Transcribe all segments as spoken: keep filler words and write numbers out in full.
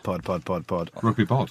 Pod, pod, pod, pod. Rugby pod.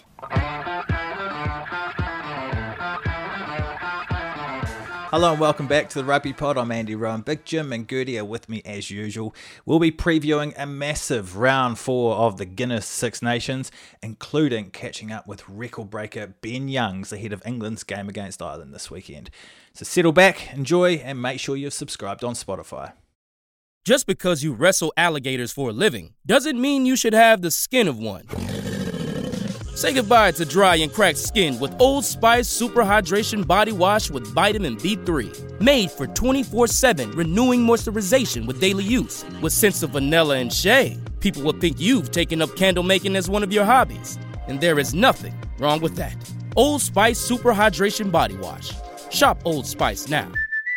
Hello and welcome back to the Rugby Pod. I'm Andy Rowan. Big Jim and Gertie are with me as usual. We'll be previewing a massive round four of the Guinness Six Nations, including catching up with record breaker Ben Youngs ahead of England's game against Ireland this weekend. So settle back, enjoy, and make sure you've subscribed on Spotify. Just because you wrestle alligators for a living doesn't mean you should have the skin of one. Say goodbye to dry and cracked skin with Old Spice Super Hydration Body Wash with Vitamin B three. Made for twenty-four seven renewing moisturization with daily use. With scents of vanilla and shea, people will think you've taken up candle making as one of your hobbies. And there is nothing wrong with that. Old Spice Super Hydration Body Wash. Shop Old Spice now.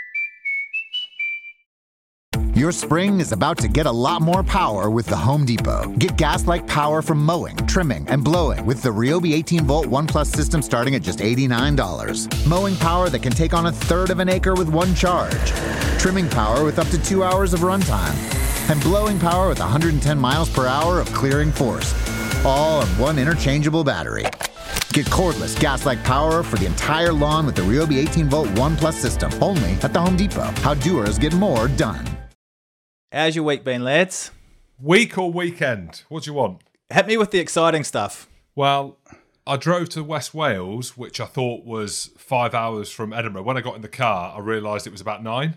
Your spring is about to get a lot more power with the Home Depot. Get gas-like power from mowing, trimming, and blowing with the Ryobi eighteen volt One Plus system starting at just eighty-nine dollars. Mowing power that can take on a third of an acre with one charge. Trimming power with up to two hours of runtime. And blowing power with one hundred ten miles per hour of clearing force. All on one interchangeable battery. Get cordless gas-like power for the entire lawn with the Ryobi eighteen volt One Plus system. Only at the Home Depot. How doers get more done. How's your week been, lads? Week or weekend? What do you want? Hit me with the exciting stuff. Well, I drove to West Wales, which I thought was five hours from Edinburgh. When I got in the car, I realised it was about nine.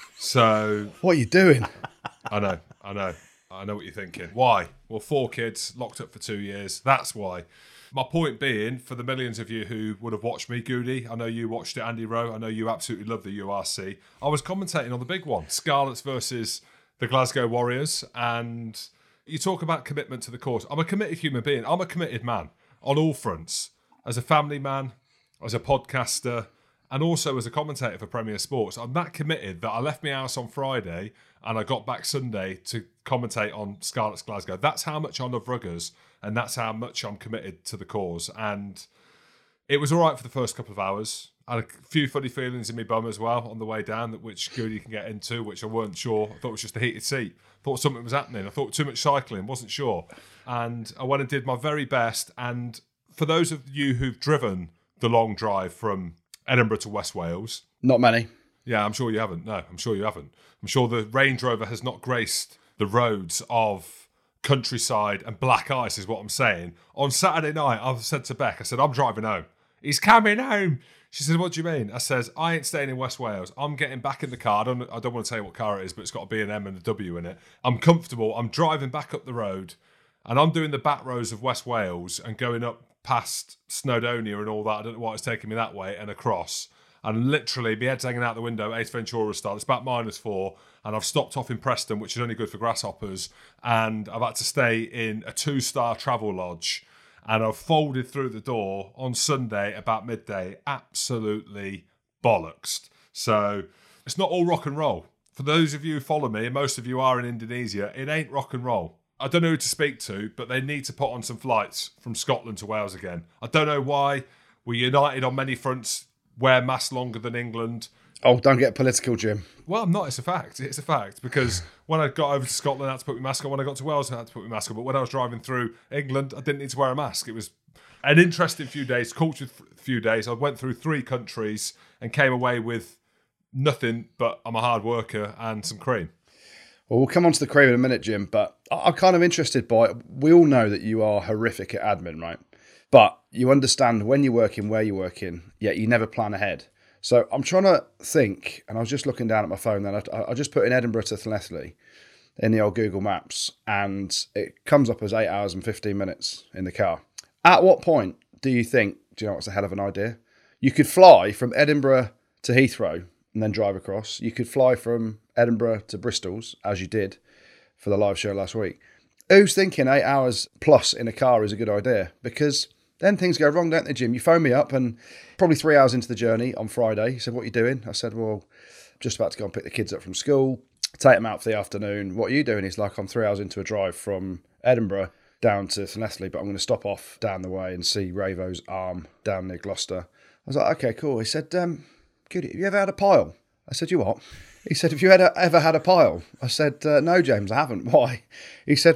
So... What are you doing? I know, I know. I know what you're thinking. Why? Well, four kids, locked up for two years. That's why. My point being, for the millions of you who would have watched me, Goody, I know you watched it, Andy Rowe. I know you absolutely love the U R C. I was commentating on the big one, Scarlets versus the Glasgow Warriors, and you talk about commitment to the cause. I'm a committed human being. I'm a committed man on all fronts. As a family man, as a podcaster, and also as a commentator for Premier Sports. I'm that committed that I left my house on Friday and I got back Sunday to commentate on Scarlets Glasgow. That's how much I love Ruggers, and that's how much I'm committed to the cause. And it was all right for the first couple of hours. I had a few funny feelings in my bum as well on the way down, which Goody can get into, which I weren't sure. I thought it was just a heated seat. I thought something was happening. I thought too much cycling, wasn't sure. And I went and did my very best. And for those of you who've driven the long drive from Edinburgh to West Wales... Not many. Yeah, I'm sure you haven't. No, I'm sure you haven't. I'm sure the Range Rover has not graced the roads of countryside and black ice, is what I'm saying. On Saturday night, I've said to Beck, I said, I'm driving home. He's coming home. She said, what do you mean? I says, I ain't staying in West Wales. I'm getting back in the car. I don't, I don't want to tell you what car it is, but it's got a B and M and a W in it. I'm comfortable. I'm driving back up the road, and I'm doing the back roads of West Wales and going up past Snowdonia and all that. I don't know why it's taking me that way, and across. And literally, my head's hanging out the window, Ace Ventura style. It's about minus four, and I've stopped off in Preston, which is only good for grasshoppers, and I've had to stay in a two-star travel lodge. And I've folded through the door on Sunday about midday. Absolutely bollocks. So it's not all rock and roll. For those of you who follow me, and most of you are in Indonesia, it ain't rock and roll. I don't know who to speak to, but they need to put on some flights from Scotland to Wales again. I don't know why. We're united on many fronts. Wear masks longer than England. Oh, don't get political, Jim. Well, I'm not. It's a fact. It's a fact. Because when I got over to Scotland, I had to put my mask on. When I got to Wales, I had to put my mask on. But when I was driving through England, I didn't need to wear a mask. It was an interesting few days, cultured few days. I went through three countries and came away with nothing but I'm a hard worker and some cream. Well, we'll come on to the cream in a minute, Jim. But I'm kind of interested by it. We all know that you are horrific at admin, right? But you understand when you're working, where you're working, yet you never plan ahead. So I'm trying to think, and I was just looking down at my phone then. I, I just put in Edinburgh to Llanelli in the old Google Maps, and it comes up as eight hours and fifteen minutes in the car. At what point do you think, do you know what's a hell of an idea? You could fly from Edinburgh to Heathrow and then drive across. You could fly from Edinburgh to Bristol's, as you did for the live show last week. Who's thinking eight hours plus in a car is a good idea? Because then things go wrong, don't they, Jim? You phone me up and probably three hours into the journey on Friday, you said, what are you doing? I said, well, just about to go and pick the kids up from school, take them out for the afternoon. What are you doing? He's like, I'm three hours into a drive from Edinburgh down to Llanelli, but I'm going to stop off down the way and see Ravo's arm down near Gloucester. I was like, okay, cool. He said, um, good, have you ever had a pile? I said, you what? He said, have you ever, ever had a pile? I said, uh, no, James, I haven't. Why? He said, well,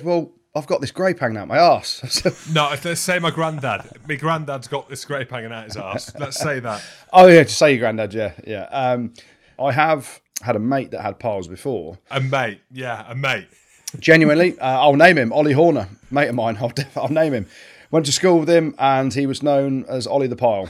I've got this grape hanging out my arse. No, if let's say my granddad. My granddad's got this grape hanging out his arse. Let's say that. Oh, yeah, just say your granddad, yeah. yeah. Um, I have had a mate that had piles before. A mate, yeah, a mate. Genuinely, uh, I'll name him, Ollie Horner, mate of mine. I'll, I'll name him. Went to school with him, and he was known as Ollie the Pile.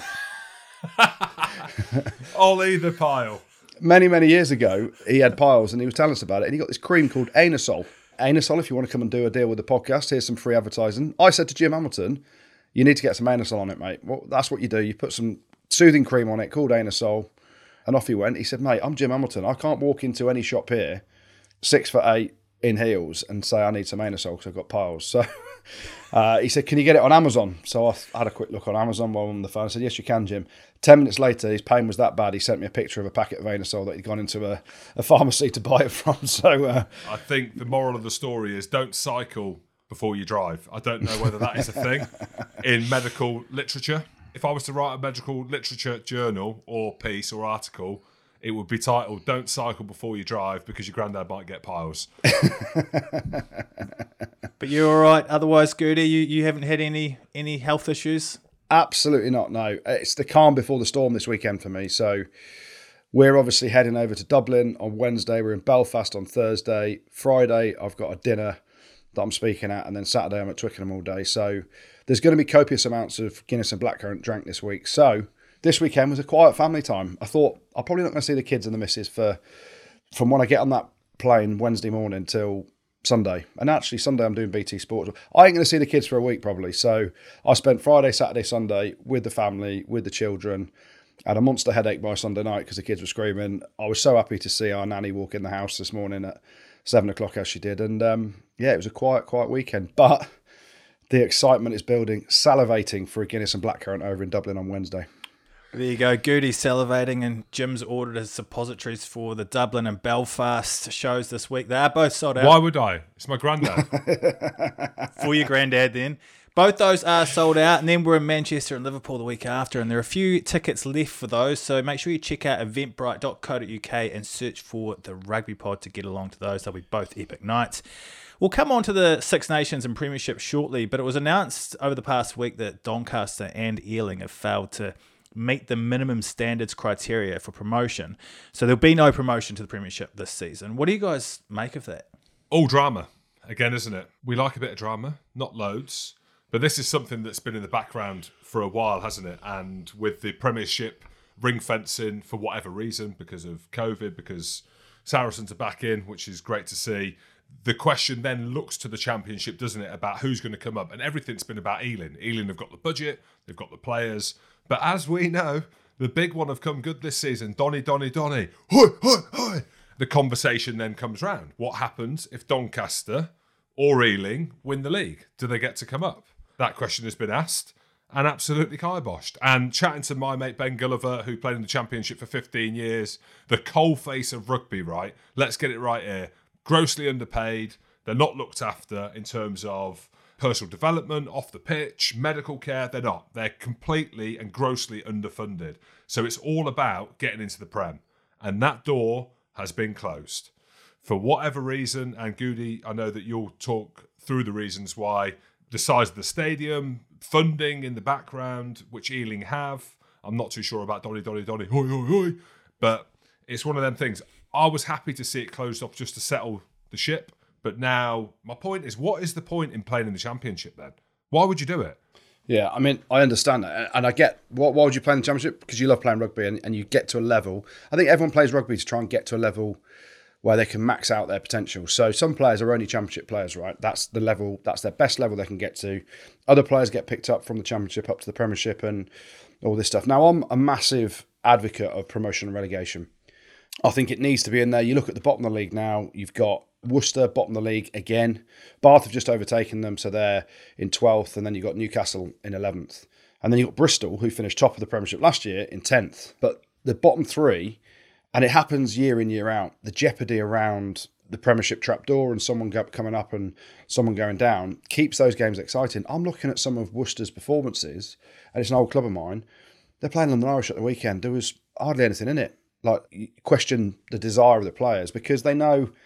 Ollie the Pile. Many, many years ago, he had piles, and he was telling us about it, and he got this cream called Anusol. Anusol, if you want to come and do a deal with the podcast, here's some free advertising. I said to Jim Hamilton, you need to get some Anusol on it, mate. Well, that's what you do. You put some soothing cream on it called Anusol, and off he went. He said, mate, I'm Jim Hamilton. I can't walk into any shop here, six foot eight, in heels, and say I need some Anusol because I've got piles. So uh, he said, can you get it on Amazon? So I had a quick look on Amazon while on the phone. I said, yes, you can, Jim. Ten minutes later, his pain was that bad, he sent me a picture of a packet of Anusol that he'd gone into a, a pharmacy to buy it from. So uh, I think the moral of the story is don't cycle before you drive. I don't know whether that is a thing in medical literature. If I was to write a medical literature journal or piece or article, it would be titled, Don't Cycle Before You Drive because your granddad might get piles. But you're all right. Otherwise, Gertie, you, you haven't had any any health issues? Absolutely not, no. It's the calm before the storm this weekend for me. So we're obviously heading over to Dublin on Wednesday. We're in Belfast on Thursday. Friday, I've got a dinner that I'm speaking at. And then Saturday, I'm at Twickenham all day. So there's going to be copious amounts of Guinness and blackcurrant drank this week. So this weekend was a quiet family time. I thought I'm probably not going to see the kids and the missus for from when I get on that plane Wednesday morning till Sunday. And actually, Sunday I'm doing B T Sports. I ain't going to see the kids for a week probably. So I spent Friday, Saturday, Sunday with the family, with the children. I had a monster headache by Sunday night because the kids were screaming. I was so happy to see our nanny walk in the house this morning at seven o'clock as she did. And um, yeah, it was a quiet, quiet weekend. But the excitement is building, salivating for a Guinness and blackcurrant over in Dublin on Wednesday. There you go. Gertie's salivating, and Jim's ordered his suppositories for the Dublin and Belfast shows this week. They are both sold out. Why would I? It's my granddad. For your granddad then. Both those are sold out, and then we're in Manchester and Liverpool the week after, and there are a few tickets left for those, so make sure you check out eventbrite dot co dot uk and search for the Rugby Pod to get along to those. They'll be both epic nights. We'll come on to the Six Nations and Premiership shortly, but it was announced over the past week that Doncaster and Ealing have failed to meet the minimum standards criteria for promotion. So there'll be no promotion to the Premiership this season. What do you guys make of that? All drama, again, isn't it? We like a bit of drama, not loads. But this is something that's been in the background for a while, hasn't it? And with the Premiership ring fencing for whatever reason, because of COVID, because Saracens are back in, which is great to see. The question then looks to the Championship, doesn't it, about who's going to come up. And everything's been about Ealing. Ealing have got the budget, they've got the players. But as we know, the big one have come good this season. Donny, Donny, Donny. Hoi, hoi, hoi. The conversation then comes round. What happens if Doncaster or Ealing win the league? Do they get to come up? That question has been asked and absolutely kiboshed. And chatting to my mate Ben Gulliver, who played in the Championship for fifteen years, the coalface of rugby, right? Let's get it right here. Grossly underpaid. They're not looked after in terms of personal development, off the pitch, medical care. They're not. They're completely and grossly underfunded. So it's all about getting into the Prem. And that door has been closed. For whatever reason, and Goody, I know that you'll talk through the reasons why. The size of the stadium, funding in the background, which Ealing have. I'm not too sure about Donny, Donny, Donny, hoi, hoi, hoi. But it's one of them things. I was happy to see it closed off just to settle the ship. But now, my point is, what is the point in playing in the Championship then? Why would you do it? Yeah, I mean, I understand that. And I get, why, why would you play in the Championship? Because you love playing rugby and, and you get to a level. I think everyone plays rugby to try and get to a level where they can max out their potential. So some players are only Championship players, right? That's the level, that's their best level they can get to. Other players get picked up from the Championship up to the Premiership and all this stuff. Now, I'm a massive advocate of promotion and relegation. I think it needs to be in there. You look at the bottom of the league now, you've got Worcester, bottom of the league again. Bath have just overtaken them, so they're in twelfth, and then you've got Newcastle in eleventh. And then you've got Bristol, who finished top of the Premiership last year, in tenth. But the bottom three, and it happens year in, year out, the jeopardy around the Premiership trapdoor and someone coming up and someone going down keeps those games exciting. I'm looking at some of Worcester's performances, and it's an old club of mine. They're playing London Irish at the weekend. There was hardly anything in it. Like, you question the desire of the players because they know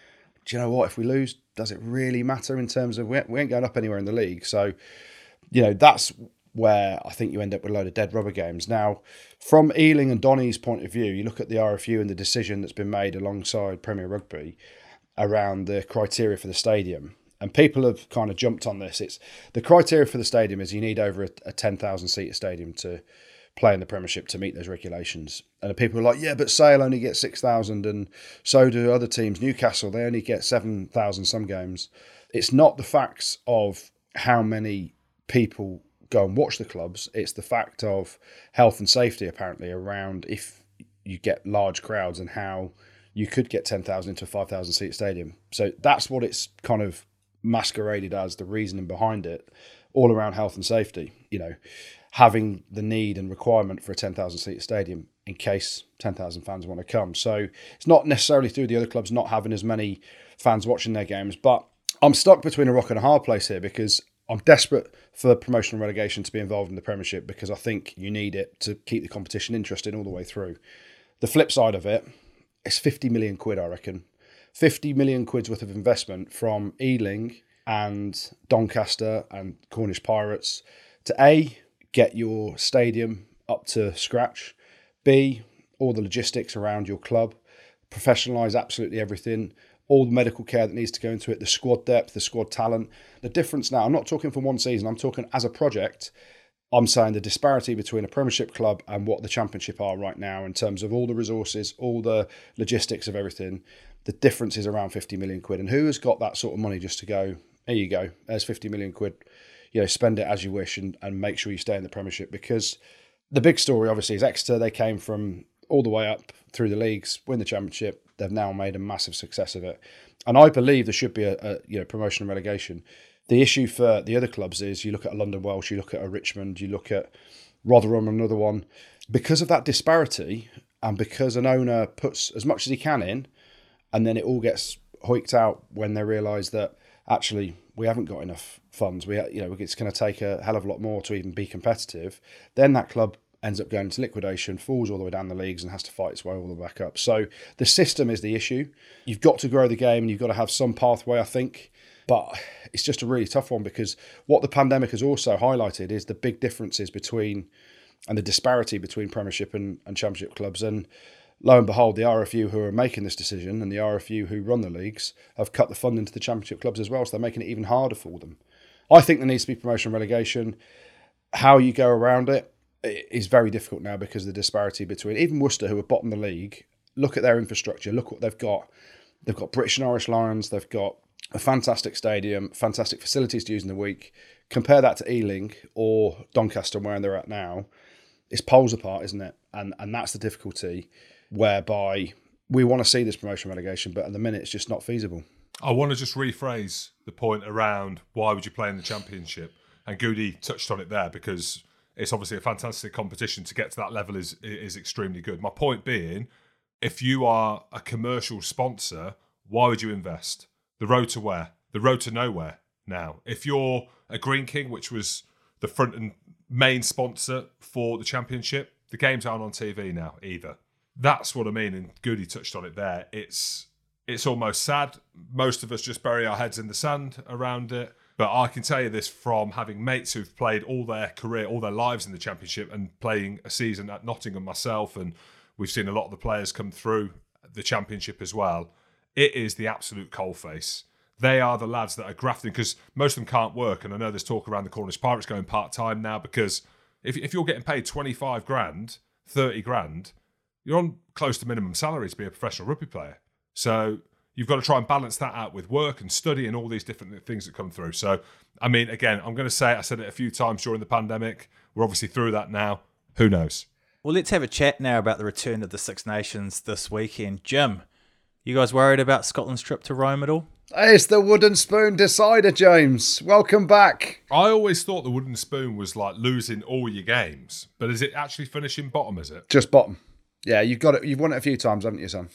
do you know what? If we lose, does it really matter in terms of we ain't, we ain't going up anywhere in the league? So, you know, that's where I think you end up with a load of dead rubber games. Now, from Ealing and Donny's point of view, you look at the R F U and the decision that's been made alongside Premier Rugby around the criteria for the stadium. And people have kind of jumped on this. It's the criteria for the stadium is you need over a, a ten thousand seat stadium to play in the Premiership to meet those regulations. And the people are like, yeah, but Sale only gets six thousand and so do other teams. Newcastle, they only get seven thousand some games. It's not the facts of how many people go and watch the clubs. It's the fact of health and safety, apparently, around if you get large crowds and how you could get ten thousand into a five thousand seat stadium. So that's what it's kind of masqueraded as, the reasoning behind it, all around health and safety, you know, having the need and requirement for a ten thousand seat stadium in case ten thousand fans want to come. So it's not necessarily through the other clubs not having as many fans watching their games, but I'm stuck between a rock and a hard place here because I'm desperate for promotion and relegation to be involved in the Premiership because I think you need it to keep the competition interesting all the way through. The flip side of it, it's fifty million quid, I reckon. fifty million quid's worth of investment from Ealing and Doncaster and Cornish Pirates to A, get your stadium up to scratch, B, all the logistics around your club, professionalise absolutely everything, all the medical care that needs to go into it, the squad depth, the squad talent. The difference now, I'm not talking for one season, I'm talking as a project. I'm saying the disparity between a Premiership club and what the Championship are right now in terms of all the resources, all the logistics of everything, the difference is around fifty million quid. And who has got that sort of money just to go, there you go, there's fifty million quid, you know, spend it as you wish and, and make sure you stay in the Premiership? Because the big story, obviously, is Exeter. They came from all the way up through the leagues, win the Championship. They've now made a massive success of it. And I believe there should be a, a you know promotion and relegation. The issue for the other clubs is you look at a London Welsh, you look at a Richmond, you look at Rotherham, another one. Because of that disparity and because an owner puts as much as he can in and then it all gets hoiked out when they realise that actually we haven't got enough funds, we you know it's going to take a hell of a lot more to even be competitive, then that club ends up going into liquidation, falls all the way down the leagues and has to fight its way all the way back up. So the system is the issue. You've got to grow the game and you've got to have some pathway, I think. But it's just a really tough one because what the pandemic has also highlighted is the big differences between and the disparity between Premiership and, and Championship clubs. And lo and behold, the R F U who are making this decision and the R F U who run the leagues have cut the fund into the Championship clubs as well. So they're making it even harder for them. I think there needs to be promotion and relegation. How you go around it is very difficult now because of the disparity between even Worcester, who are bottom of the league. Look at their infrastructure. Look what they've got. They've got British and Irish Lions. They've got a fantastic stadium, fantastic facilities to use in the week. Compare that to Ealing or Doncaster, where they're at now. It's poles apart, isn't it? And and that's the difficulty, whereby we want to see this promotion relegation, but at the minute it's just not feasible. I want to just rephrase the point around why would you play in the Championship? And Goody touched on it there because it's obviously a fantastic competition. To get to that level is is extremely good. My point being, if you are a commercial sponsor, why would you invest? The road to where? The road to nowhere now. If you're a Green King, which was the front and main sponsor for the Championship, the games aren't on T V now either. That's what I mean, and Goody touched on it there. It's it's almost sad. Most of us just bury our heads in the sand around it. But I can tell you this from having mates who've played all their career, all their lives in the Championship and playing a season at Nottingham myself, and we've seen a lot of the players come through the Championship as well. It is the absolute coalface. They are the lads that are grafting because most of them can't work. And I know there's talk around the Cornish Pirates going part-time now because if if you're getting paid twenty-five grand, thirty grand, you're on close to minimum salary to be a professional rugby player. So you've got to try and balance that out with work and study and all these different things that come through. So, I mean, again, I'm going to say, I said it a few times during the pandemic. We're obviously through that now. Who knows? Well, let's have a chat now about the return of the Six Nations this weekend. Jim, you guys worried about Scotland's trip to Rome at all? It's the wooden spoon decider, James. Welcome back. I always thought the wooden spoon was like losing all your games. But is it actually finishing bottom, is it? Just bottom. Yeah, you've got it. You've won it a few times, haven't you, son?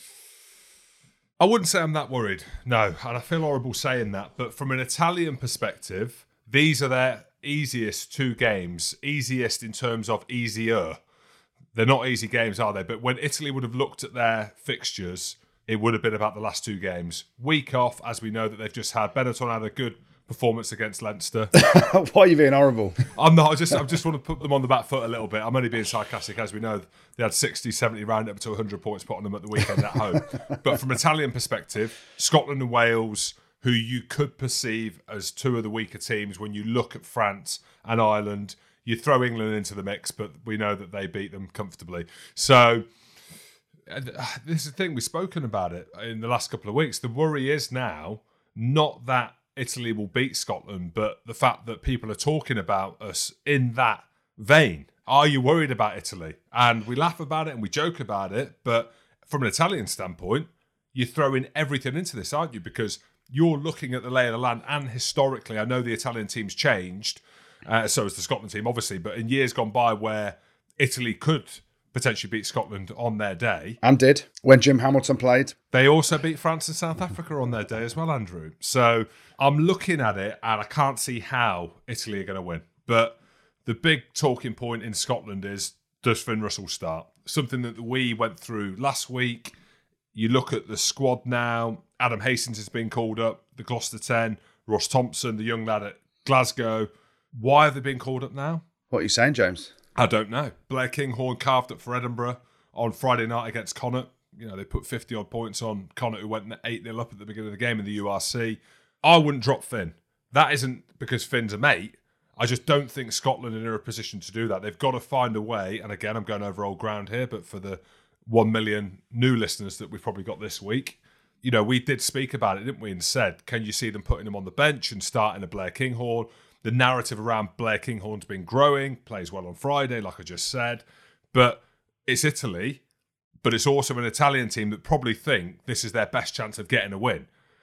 I wouldn't say I'm that worried, no, and I feel horrible saying that, but from an Italian perspective, these are their easiest two games, easiest in terms of easier. They're not easy games, are they? But when Italy would have looked at their fixtures, it would have been about the last two games. Week off, as we know that they've just had. Benetton had a good performance against Leinster. Why are you being horrible? I'm not. I just I just want to put them on the back foot a little bit. I'm only being sarcastic. As we know, they had sixty, seventy, round up to one hundred points put on them at the weekend at home. But from an Italian perspective, Scotland and Wales, who you could perceive as two of the weaker teams when you look at France and Ireland, you throw England into the mix, but we know that they beat them comfortably. So this is the thing. We've spoken about it in the last couple of weeks. The worry is now not that Italy will beat Scotland, but the fact that people are talking about us in that vein. Are you worried about Italy? And we laugh about it and we joke about it, but from an Italian standpoint, you're throwing everything into this, aren't you? Because you're looking at the lay of the land, and historically, I know the Italian team's changed, uh, so has the Scotland team, obviously, but in years gone by where Italy could potentially beat Scotland on their day. And did, when Jim Hamilton played. They also beat France and South Africa on their day as well, Andrew. So I'm looking at it and I can't see how Italy are going to win. But the big talking point in Scotland is, does Finn Russell start? Something that we went through last week. You look at the squad now. Adam Hastings has been called up, the Gloucester ten. Ross Thompson, the young lad at Glasgow. Why have they been called up now? What are you saying, James? I don't know. Blair Kinghorn carved up for Edinburgh on Friday night against Connacht. You know, they put fifty-odd points on Connacht, who went eight nil up at the beginning of the game in the U R C. I wouldn't drop Finn. That isn't because Finn's a mate. I just don't think Scotland are in a position to do that. They've got to find a way, and again, I'm going over old ground here, but for the one million new listeners that we've probably got this week, you know, we did speak about it, didn't we, and said, can you see them putting him on the bench and starting a Blair Kinghorn? The narrative around Blair Kinghorn's been growing, plays well on Friday, like I just said. But it's Italy, but it's also an Italian team that probably think this is their best chance of getting a win.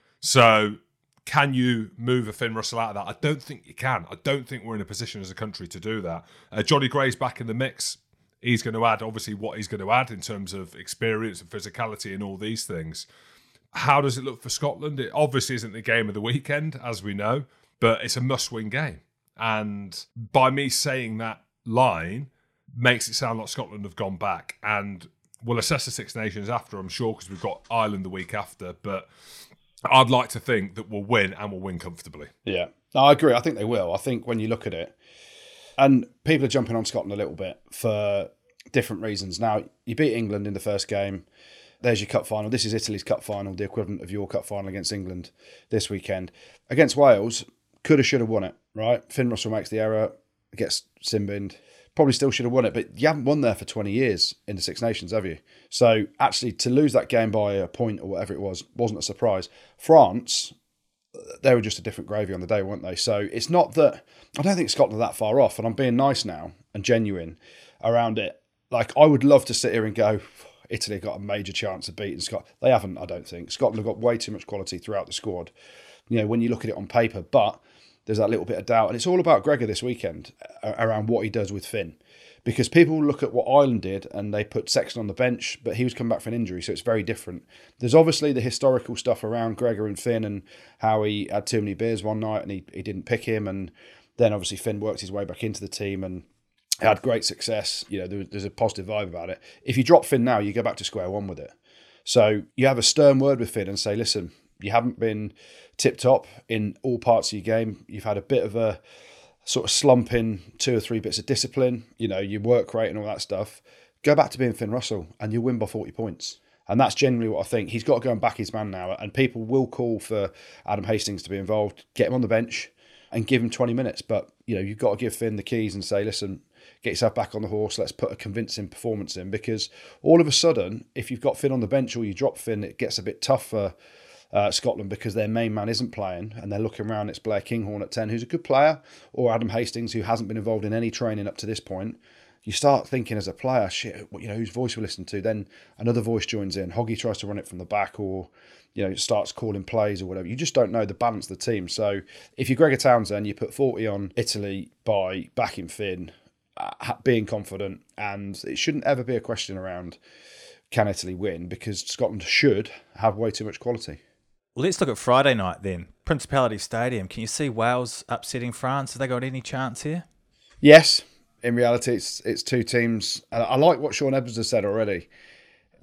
So can you move a Finn Russell out of that? I don't think you can. I don't think we're in a position as a country to do that. Uh, Johnny Gray's back in the mix. He's going to add, obviously, what he's going to add in terms of experience and physicality and all these things. How does it look for Scotland? It obviously isn't the game of the weekend, as we know. But it's a must-win game. And by me saying that line makes it sound like Scotland have gone back. And we'll assess the Six Nations after, I'm sure, because we've got Ireland the week after. But I'd like to think that we'll win and we'll win comfortably. Yeah, no, I agree. I think they will. I think when you look at it, and people are jumping on Scotland a little bit for different reasons. Now, you beat England in the first game. There's your cup final. This is Italy's cup final, the equivalent of your cup final against England this weekend. Against Wales, could have, should have won it, right? Finn Russell makes the error, gets sin-binned. Probably still should have won it, but you haven't won there for twenty years in the Six Nations, have you? So actually, to lose that game by a point or whatever it was, wasn't a surprise. France, they were just a different gravy on the day, weren't they? So it's not that, I don't think Scotland are that far off, and I'm being nice now and genuine around it. Like, I would love to sit here and go, Italy got a major chance of beating Scotland. They haven't, I don't think. Scotland have got way too much quality throughout the squad, you know, when you look at it on paper, but there's that little bit of doubt. And it's all about Gregor this weekend around what he does with Finn. Because people look at what Ireland did and they put Sexton on the bench, but he was coming back from an injury, so it's very different. There's obviously the historical stuff around Gregor and Finn and how he had too many beers one night and he, he didn't pick him. And then obviously Finn worked his way back into the team and had great success. You know, there, there's a positive vibe about it. If you drop Finn now, you go back to square one with it. So you have a stern word with Finn and say, listen, you haven't been tip-top in all parts of your game. You've had a bit of a sort of slump in two or three bits of discipline, you know, your work rate and all that stuff. Go back to being Finn Russell and you'll win by forty points. And that's generally what I think. He's got to go and back his man now. And people will call for Adam Hastings to be involved. Get him on the bench and give him twenty minutes. But, you know, you've got to give Finn the keys and say, listen, get yourself back on the horse. Let's put a convincing performance in. Because all of a sudden, if you've got Finn on the bench or you drop Finn, it gets a bit tough for Uh, Scotland because their main man isn't playing and they're looking around. It's Blair Kinghorn at ten, who's a good player, or Adam Hastings, who hasn't been involved in any training up to this point. You start thinking as a player, shit, you know, whose voice we listen to? Then another voice joins in. Hoggy tries to run it from the back, or you know, starts calling plays or whatever. You just don't know the balance of the team. So if you're Gregor Townsend, you put forty on Italy by backing Finn, uh, being confident, and it shouldn't ever be a question around can Italy win, because Scotland should have way too much quality. Well, let's look at Friday night then. Principality Stadium. Can you see Wales upsetting France? Have they got any chance here? Yes. In reality, it's it's two teams. And I like what Sean Edwards has said already.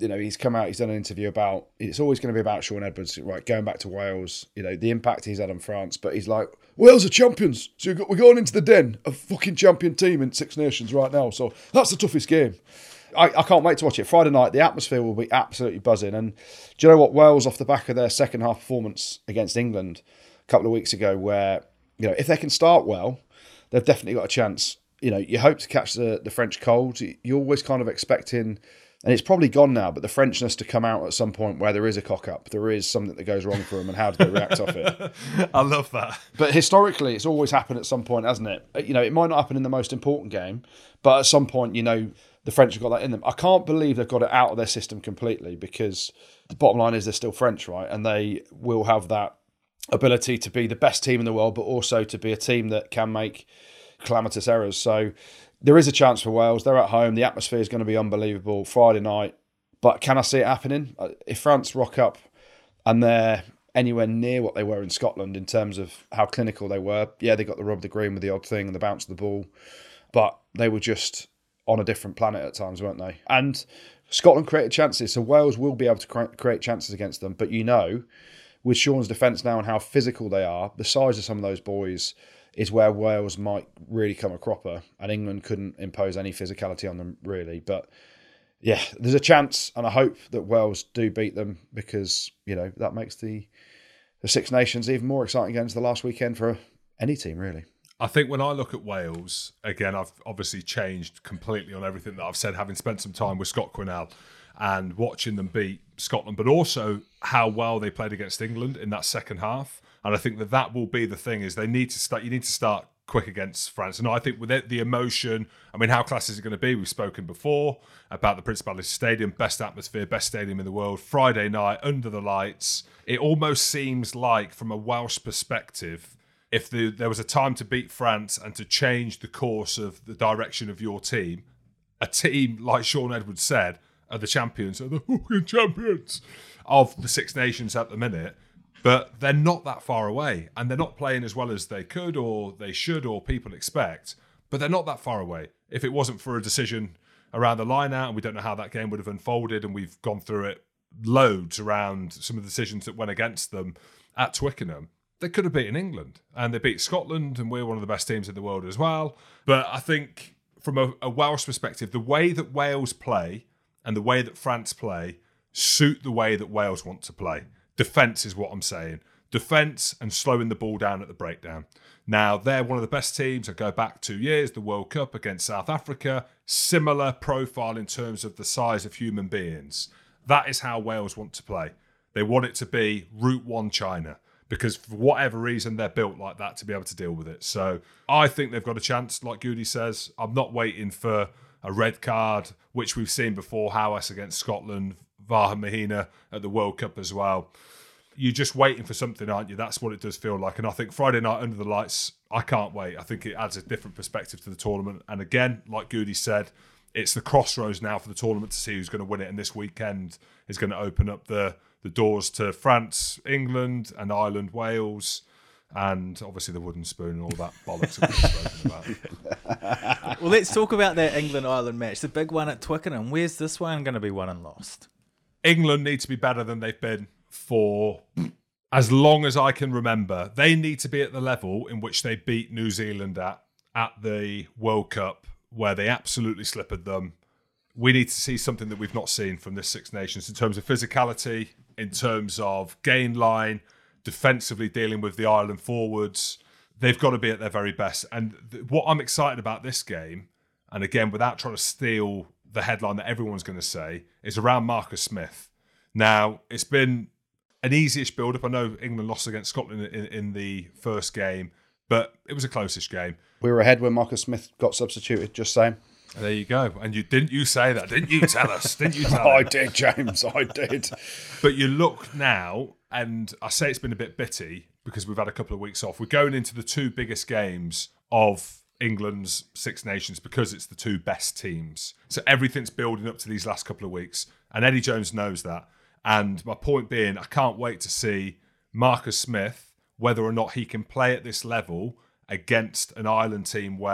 you know, he's come out, he's done an interview about, it's always going to be about Shaun Edwards, right, going back to Wales, you know, the impact he's had on France, but he's like, Wales are champions, so we're going into the den, a fucking champion team in Six Nations right now, so that's the toughest game. I, I can't wait to watch it. Friday night, the atmosphere will be absolutely buzzing, and do you know what, Wales, off the back of their second half performance against England a couple of weeks ago, where, you know, if they can start well, they've definitely got a chance. You know, you hope to catch the, the French cold. You're always kind of expecting, and it's probably gone now, but the Frenchness to come out at some point where there is a cock-up, there is something that goes wrong for them, and how do they react off it? I love that. But historically, it's always happened at some point, hasn't it? You know, it might not happen in the most important game, but at some point, you know, the French have got that in them. I can't believe they've got it out of their system completely, because the bottom line is they're still French, right? And they will have that ability to be the best team in the world, but also to be a team that can make calamitous errors. So there is a chance for Wales. They're at home. The atmosphere is going to be unbelievable Friday night. But can I see it happening? If France rock up and they're anywhere near what they were in Scotland in terms of how clinical they were, yeah, they got the rub of the green with the odd thing and the bounce of the ball, but they were just on a different planet at times, weren't they? And Scotland created chances, so Wales will be able to create chances against them. But you know, with Sean's defence now and how physical they are, the size of some of those boys is where Wales might really come a cropper, and England couldn't impose any physicality on them, really. But yeah, there's a chance, and I hope that Wales do beat them, because, you know, that makes the the Six Nations even more exciting games the last weekend for any team, really. I think when I look at Wales, again, I've obviously changed completely on everything that I've said, having spent some time with Scott Quinnell and watching them beat Scotland, but also how well they played against England in that second half. And I think that that will be the thing, is they need to start, you need to start quick against France. And I think with it, the emotion, I mean, how class is it going to be? We've spoken before about the Principality Stadium, best atmosphere, best stadium in the world, Friday night, under the lights. It almost seems like, from a Welsh perspective, if the, there was a time to beat France and to change the course of the direction of your team, a team, like Shaun Edwards said, are the champions, are the fucking champions of the Six Nations at the minute. But they're not that far away, and they're not playing as well as they could or they should or people expect, but they're not that far away. If it wasn't for a decision around the line-out, and we don't know how that game would have unfolded, and we've gone through it loads around some of the decisions that went against them at Twickenham, they could have beaten England, and they beat Scotland, and we're one of the best teams in the world as well. But I think from a, a Welsh perspective, the way that Wales play and the way that France play suit the way that Wales want to play. Defence is what I'm saying. Defence and slowing the ball down at the breakdown. Now, they're one of the best teams. I go back two years, the World Cup against South Africa. Similar profile in terms of the size of human beings. That is how Wales want to play. They want it to be Route One China, because for whatever reason, they're built like that to be able to deal with it. So I think they've got a chance, like Goody says. I'm not waiting for a red card, which we've seen before, Hawass against Scotland, Vaha Mahina at the World Cup as well. You're just waiting for something, aren't you? That's what it does feel like. And I think Friday night under the lights, I can't wait. I think it adds a different perspective to the tournament. And again, like Goody said, it's the crossroads now for the tournament to see who's going to win it. And this weekend is going to open up the, the doors to France, England and Ireland, Wales, and obviously the wooden spoon and all that bollocks that we've spoken about. Well, let's talk about that England-Ireland match, the big one at Twickenham. Where's this one going to be won and lost? England need to be better than they've been for as long as I can remember. They need to be at the level in which they beat New Zealand at at the World Cup, where they absolutely slippered them. We need to see something that we've not seen from this Six Nations in terms of physicality, in terms of gain line, defensively dealing with the Ireland forwards. They've got to be at their very best. And th- what I'm excited about this game, and again, without trying to steal the headline that everyone's going to say, is around Marcus Smith. Now, it's been an easy-ish build-up. I know England lost against Scotland in, in the first game, but it was a close-ish game. We were ahead when Marcus Smith got substituted, just saying. There you go. And you didn't you say that? Didn't you tell us? Didn't you tell us? I did, James. I did. But you look now, and I say it's been a bit bitty because we've had a couple of weeks off. We're going into the two biggest games of England's Six Nations because it's the two best teams. So everything's building up to these last couple of weeks. And Eddie Jones knows that. And my point being, I can't wait to see Marcus Smith, whether or not he can play at this level against an Ireland team where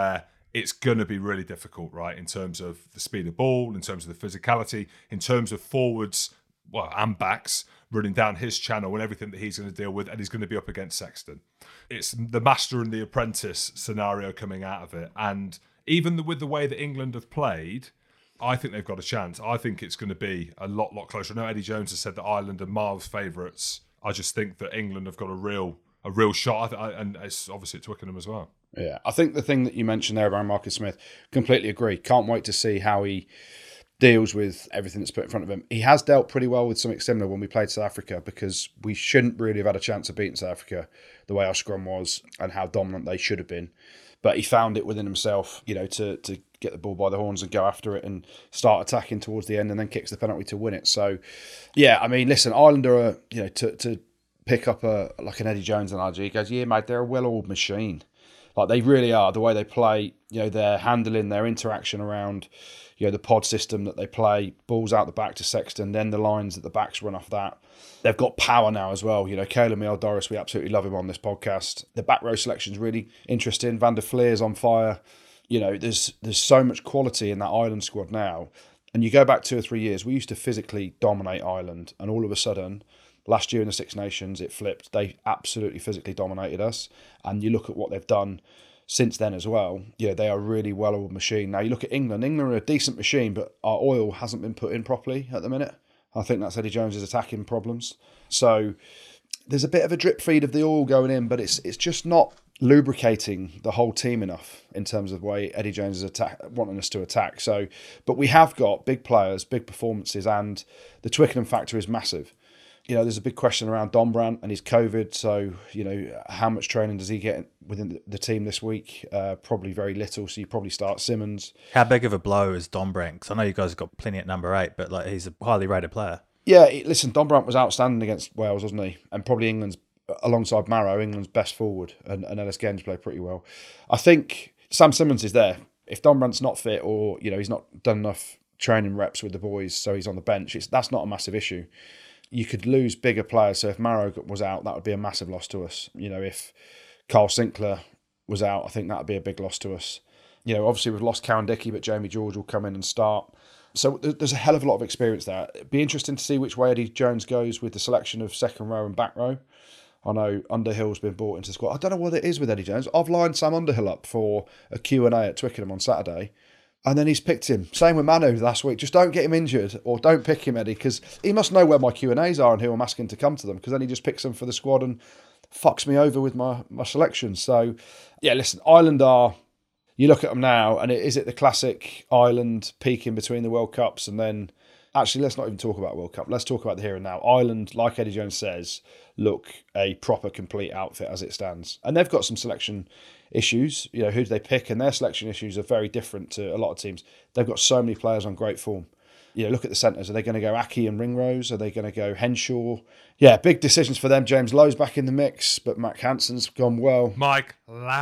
it's going to be really difficult, right, in terms of the speed of ball, in terms of the physicality, in terms of forwards, well, and backs running down his channel and everything that he's going to deal with, and he's going to be up against Sexton. It's the master and the apprentice scenario coming out of it. And even the, with the way that England have played, I think they've got a chance. I think it's going to be a lot, lot closer. I know Eddie Jones has said that Ireland are Marv's favourites. I just think that England have got a real a real shot, and it's obviously at Twickenham as well. Yeah, I think the thing that you mentioned there about Marcus Smith, completely agree. Can't wait to see how he deals with everything that's put in front of him. He has dealt pretty well with something similar when we played South Africa, because we shouldn't really have had a chance of beating South Africa the way our scrum was and how dominant they should have been. But he found it within himself, you know, to to get the ball by the horns and go after it and start attacking towards the end, and then kicks the penalty to win it. So, yeah, I mean, listen, Ireland are, a, you know, to to pick up a like an Eddie Jones analogy, he goes, yeah, mate, they're a well-oiled machine. Like, they really are. The way they play, you know, their handling, their interaction around, you know, the pod system that they play, balls out the back to Sexton, then the lines that the backs run off that. They've got power now as well. You know, Caleb Doris, we absolutely love him on this podcast. The back row selection's really interesting. Van der Fleer's on fire. You know, there's there's so much quality in that Ireland squad now. And you go back two or three years, we used to physically dominate Ireland, and all of a sudden, last year in the Six Nations, it flipped. They absolutely physically dominated us. And you look at what they've done since then as well. Yeah, they are a really well-oiled machine. Now, you look at England. England are a decent machine, but our oil hasn't been put in properly at the minute. I think that's Eddie Jones's attacking problems. So there's a bit of a drip feed of the oil going in, but it's it's just not lubricating the whole team enough in terms of the way Eddie Jones is attack, wanting us to attack. So, but we have got big players, big performances, and the Twickenham factor is massive. You know, there's a big question around Dombrandt and his COVID. So, you know, how much training does he get within the team this week? Uh, probably very little. So you probably start Simmons. How big of a blow is Dombrandt? Because I know you guys have got plenty at number eight, but like he's a highly rated player. Yeah, listen, Dombrandt was outstanding against Wales, wasn't he? And probably England's, alongside Marrow, England's best forward. And, and Ellis Genge played pretty well. I think Sam Simmons is there. If Dombrandt's not fit, or, you know, he's not done enough training reps with the boys, so he's on the bench, it's, that's not a massive issue. You could lose bigger players. So if Marrow was out, that would be a massive loss to us. You know, if Carl Sinclair was out, I think that would be a big loss to us. You know, obviously we've lost Cowan Dickey, but Jamie George will come in and start. So there's a hell of a lot of experience there. It'd be interesting to see which way Eddie Jones goes with the selection of second row and back row. I know Underhill's been brought into the squad. I don't know what it is with Eddie Jones. I've lined Sam Underhill up for a Q and A at Twickenham on Saturday, and then he's picked him. Same with Manu last week. Just don't get him injured, or don't pick him, Eddie, because he must know where my Q and A's are and who I'm asking to come to them, because then he just picks them for the squad and fucks me over with my, my selection. So, yeah, listen, Ireland are... You look at them now, and is it the classic Ireland peaking between the World Cups and then... Actually, let's not even talk about World Cup. Let's talk about the here and now. Ireland, like Eddie Jones says, look a proper, complete outfit as it stands. And they've got some selection issues. You know, who do they pick? And their selection issues are very different to a lot of teams. They've got so many players on great form. You know, look at the centres. Are they going to go Aki and Ringrose? Are they going to go Henshaw? Yeah, big decisions for them. James Lowe's back in the mix, but Mac Hansen's gone well. Mike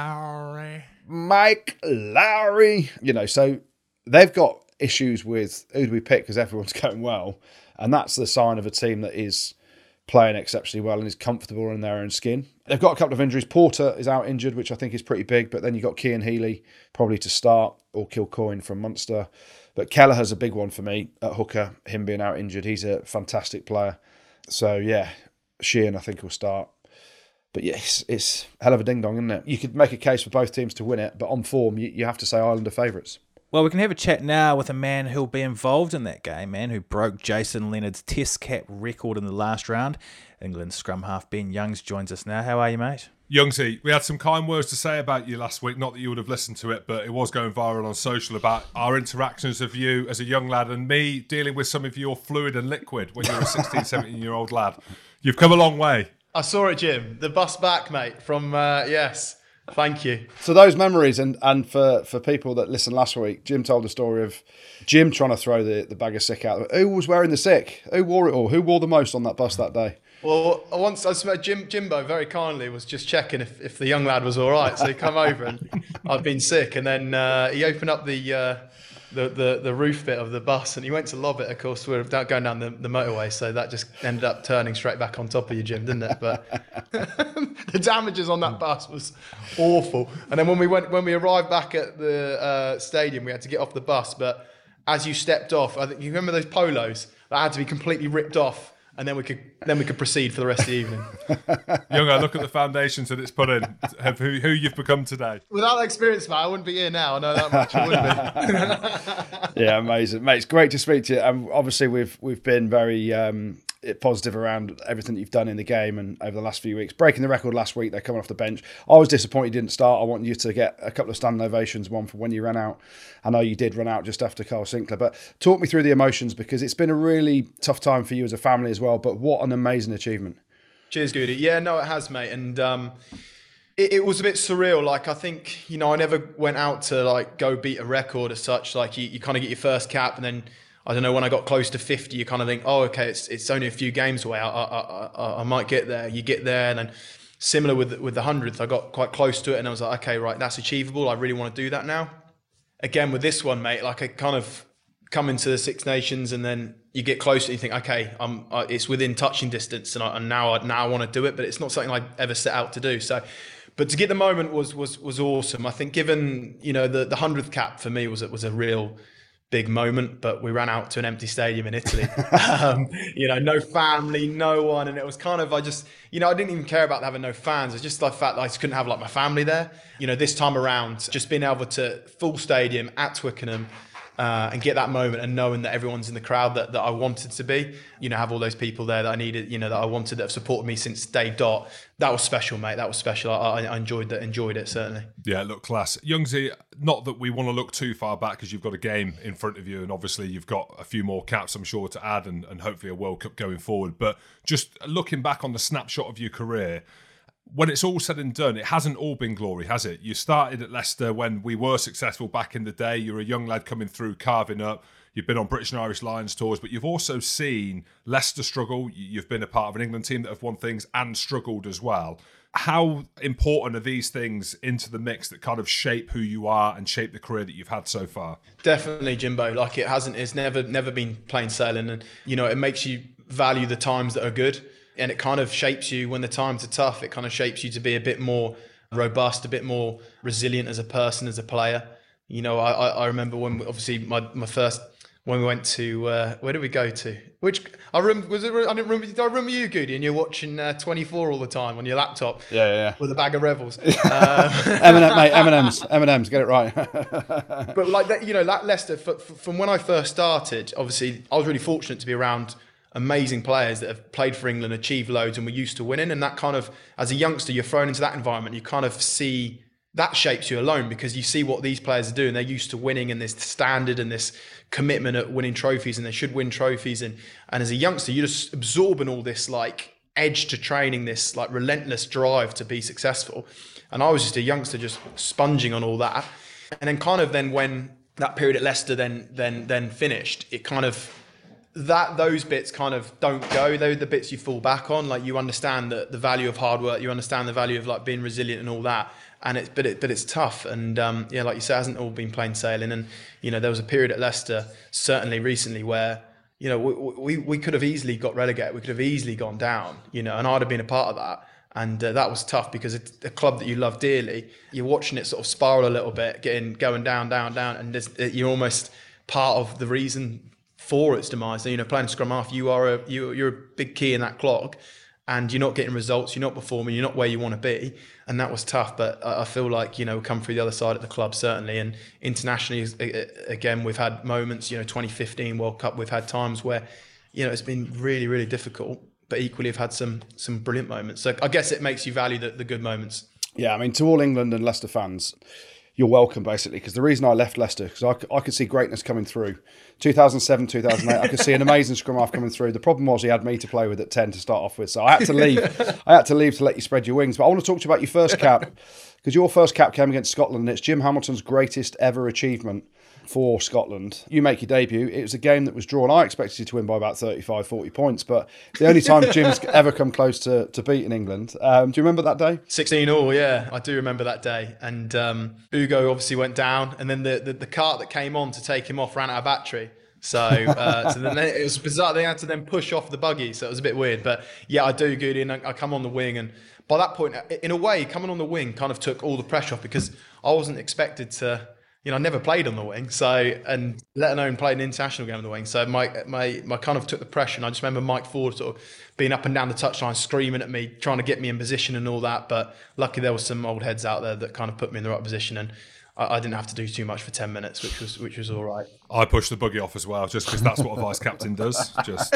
Lowry. Mike Lowry. You know, so they've got issues with who do we pick because everyone's going well. And that's the sign of a team that is playing exceptionally well and is comfortable in their own skin. They've got a couple of injuries. Porter is out injured, which I think is pretty big. But then you've got Cian Healy probably to start, or Kilcoyne from Munster. But Kelleher's a big one for me at hooker, him being out injured. He's a fantastic player. So, yeah, Sheehan I think will start. But yes, it's a hell of a ding-dong, isn't it? You could make a case for both teams to win it, but on form, you, you have to say Ireland are favourites. Well, we can have a chat now with a man who'll be involved in that game, man who broke Jason Leonard's test cap record in the last round. England's scrum half Ben Youngs joins us now. How are you, mate? Youngsy, we had some kind words to say about you last week. Not that you would have listened to it, but it was going viral on social about our interactions of you as a young lad and me dealing with some of your fluid and liquid when you were a sixteen, seventeen-year-old lad. You've come a long way. I saw it, Jim. The bus back, mate, from, uh, yes... Thank you. So those memories, and, and for, for people that listened last week, Jim told the story of Jim trying to throw the, the bag of sick out. Who was wearing the sick? Who wore it all? Who wore the most on that bus that day? Well, once I met Jim, Jimbo very kindly was just checking if, if the young lad was all right. So he come over and I'd been sick, and then uh, he opened up the uh, the, the, the roof bit of the bus, and he went to lob it. Of course, we were going down the, the motorway, so that just ended up turning straight back on top of you, Jim, didn't it? But the damages on that bus was awful. And then when we went, when we arrived back at the uh, stadium, we had to get off the bus. But as you stepped off, I think you remember those polos that had to be completely ripped off. And then we could then we could proceed for the rest of the evening. Youngo, look at the foundations that it's put in. Have who, who you've become today. Without that experience, mate, I wouldn't be here now. I know that much. I wouldn't be. Yeah, amazing, mate. It's great to speak to you. Um, obviously, we've we've been very um, positive around everything that you've done in the game and over the last few weeks. Breaking the record last week, they're coming off the bench. I was disappointed you didn't start. I want you to get a couple of standing ovations, one for when you ran out. I know you did run out just after Carl Sinclair, but talk me through the emotions, because it's been a really tough time for you as a family as well, but what an amazing achievement. Cheers, Goody. Yeah, no, it has, mate. And um, it, it was a bit surreal. Like, I think, you know, I never went out to like go beat a record as such. Like you, you kind of get your first cap, and then I don't know, when I got close to fifty, you kind of think, oh, okay, it's it's only a few games away. I, I, I, I might get there. You get there, and then similar with with the hundredth, I got quite close to it, and I was like, okay, right, that's achievable. I really want to do that now. Again, with this one, mate, like I kind of come into the Six Nations, and then you get closer and you think, okay, I'm, uh, it's within touching distance, and, I, and now I now I want to do it, but it's not something I ever set out to do. So, but to get the moment was was was awesome. I think given, you know, the the hundredth cap for me was was a real big moment, but we ran out to an empty stadium in Italy. um, you know, no family, no one. And it was kind of, I just, you know, I didn't even care about having no fans. It's just the fact that I just couldn't have like my family there. You know, this time around, just being able to full stadium at Twickenham, Uh, and get that moment, and knowing that everyone's in the crowd that, that I wanted to be, you know, have all those people there that I needed, you know, that I wanted, that have supported me since day dot. That was special, mate. That was special. I, I enjoyed that. Enjoyed it, certainly. Yeah, look, class. Youngsy, not that we want to look too far back, because you've got a game in front of you, and obviously you've got a few more caps, I'm sure, to add, and, and hopefully a World Cup going forward. But just looking back on the snapshot of your career, when it's all said and done, it hasn't all been glory, has it? You started at Leicester when we were successful back in the day. You're a young lad coming through, carving up. You've been on British and Irish Lions tours, but you've also seen Leicester struggle. You've been a part of an England team that have won things and struggled as well. How important are these things into the mix that kind of shape who you are and shape the career that you've had so far? Definitely, Jimbo. Like, it hasn't, it's never, never been plain sailing. And, you know, it makes you value the times that are good. And it kind of shapes you when the times are tough. It kind of shapes you to be a bit more robust, a bit more resilient as a person, as a player. You know, I, I remember when, obviously, my, my first, when we went to, uh, where did we go to? Which, I remember, was it, I didn't remember, did I remember you, Goody, and you're watching uh, twenty-four all the time on your laptop? Yeah, yeah. With a bag of Rebels. um, M and M, mate, M and M's, M and M's, get it right. But like that, you know, that Leicester, from when I first started, obviously, I was really fortunate to be around amazing players that have played for England, achieved loads, and were used to winning. And that kind of, as a youngster, you're thrown into that environment. You kind of see, that shapes you alone, because you see what these players are doing. They're used to winning, and this standard and this commitment at winning trophies, and they should win trophies. And, and as a youngster, you're just absorbing all this like edge to training, this like relentless drive to be successful. And I was just a youngster just sponging on all that. And then kind of then when that period at Leicester then then then finished, it kind of, that those bits kind of don't go. They're the bits you fall back on. Like, you understand the, the value of hard work, you understand the value of like being resilient and all that. And it's but it but it's tough. And um, yeah, like you said, it hasn't all been plain sailing. And you know, there was a period at Leicester, certainly recently, where you know we we, we could have easily got relegated. We could have easily gone down. You know, and I'd have been a part of that. And uh, that was tough, because it's a club that you love dearly. You're watching it sort of spiral a little bit, getting going down, down, down, and there's, you're almost part of the reason for its demise. You know, playing scrum half, you are a you, you're a big key in that clog, and you're not getting results, you're not performing, you're not where you want to be, and that was tough. But I feel like, you know, we come through the other side at the club, certainly, and internationally, again, we've had moments. You know, twenty fifteen World Cup, we've had times where, you know, it's been really, really difficult, but equally have had some some brilliant moments. So I guess it makes you value the, the good moments. Yeah, I mean, to all England and Leicester fans, you're welcome, basically, because the reason I left Leicester, because I, I could see greatness coming through. two thousand seven, two thousand eight, I could see an amazing scrum half coming through. The problem was he had me to play with at ten to start off with, so I had to leave. I had to leave to let you spread your wings. But I want to talk to you about your first cap. because your first cap came against Scotland, and it's Jim Hamilton's greatest ever achievement for Scotland. You make your debut. It was a game that was drawn. I expected you to win by about thirty-five, forty points, but the only time Jim's ever come close to, to beating England. Um, do you remember that day? sixteen all, yeah. I do remember that day. And um, Ugo obviously went down, and then the, the, the cart that came on to take him off ran out of battery. So, uh, so then they, it was bizarre. They had to then push off the buggy, so it was a bit weird. But yeah, I do, Goody, and I, I come on the wing, and by that point, in a way, coming on the wing kind of took all the pressure off, because I wasn't expected to. You know, I never played on the wing, so and let alone played an international game on the wing. So my my my kind of took the pressure. And I just remember Mike Ford sort of being up and down the touchline, screaming at me, trying to get me in position and all that. But luckily, there was some old heads out there that kind of put me in the right position, and I, I didn't have to do too much for ten minutes, which was which was all right. I pushed the buggy off as well, just because that's what a vice captain does, just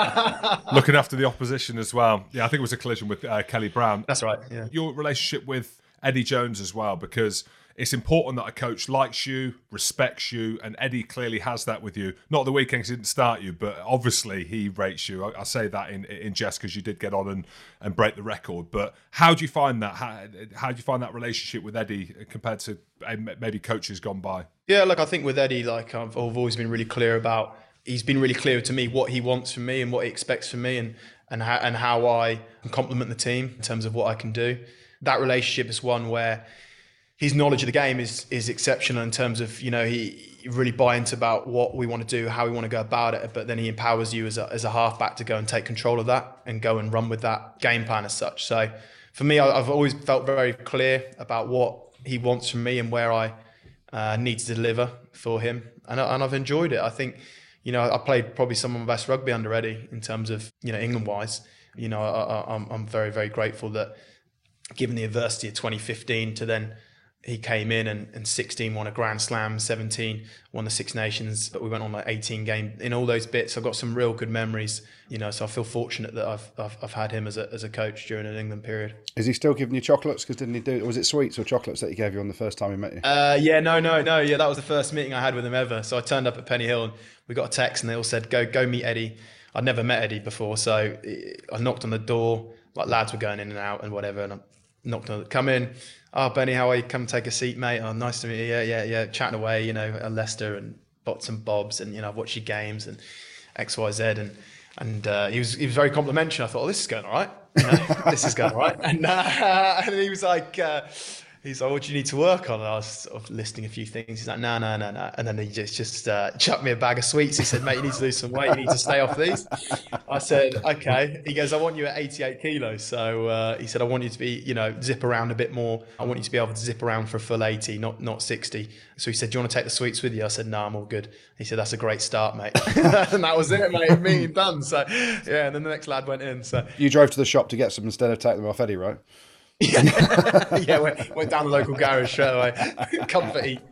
looking after the opposition as well. Yeah, I think it was a collision with uh, Kelly Brown. That's right. Yeah. Your relationship with Eddie Jones as well, because it's important that a coach likes you, respects you, and Eddie clearly has that with you. Not the weekend because he didn't start you, but obviously he rates you. I, I say that in, in jest because you did get on and, and break the record. But how do you find that? How, how do you find that relationship with Eddie compared to maybe coaches gone by? Yeah, look, I think with Eddie, like I've, I've always been really clear about. He's been really clear to me what he wants from me and what he expects from me, and and how and how I can complement the team in terms of what I can do. That relationship is one where his knowledge of the game is is exceptional in terms of, you know, he, he really buy into about what we want to do, how we want to go about it, but then he empowers you as a, as a halfback to go and take control of that and go and run with that game plan as such. So for me, I, I've always felt very clear about what he wants from me and where I uh, need to deliver for him. And, I, and I've enjoyed it. I think, you know, I played probably some of my best rugby under Eddie in terms of, you know, England-wise. You know, I, I, I'm, I'm very, very grateful that given the adversity of twenty fifteen to then he came in and, and sixteen won a Grand Slam, seventeen won the Six Nations, but we went on like eighteen game. In all those bits, I've got some real good memories, you know, so I feel fortunate that I've I've, I've had him as a as a coach during an England period. Is he still giving you chocolates? Because didn't he do, or was it sweets or chocolates that he gave you on the first time he met you? Uh, yeah, no, no, no. Yeah, that was the first meeting I had with him ever. So I turned up at Penny Hill and we got a text and they all said, go go meet Eddie. I'd never met Eddie before, so I knocked on the door, like lads were going in and out and whatever, and I knocked on the, come in. Oh, Benny, how are you? Come take a seat, mate. Oh, nice to meet you. Yeah, yeah, yeah. Chatting away, you know, at Leicester and bots and bobs, and you know, I've watched your games and X, Y, Z, and and uh, he was he was very complimentary. I thought, oh, this is going all right. You know, this is going all right. And uh, and he was like, uh, he's like, what do you need to work on? And I was sort of listing a few things. He's like, no, no, no, no. And then he just just uh, chucked me a bag of sweets. He said, mate, you need to lose some weight. You need to stay off these. I said, okay. He goes, I want you at eighty-eight kilos. So uh, he said, I want you to be, you know, zip around a bit more. I want you to be able to zip around for a full eighty, not not sixty. So he said, do you want to take the sweets with you? I said, no, I'm all good. He said, that's a great start, mate. And that was it, mate. Me done. So yeah, and then the next lad went in. So you drove to the shop to get some instead of taking them off Eddie, right? yeah, yeah went, went down the local garage straight away. Comfort eat.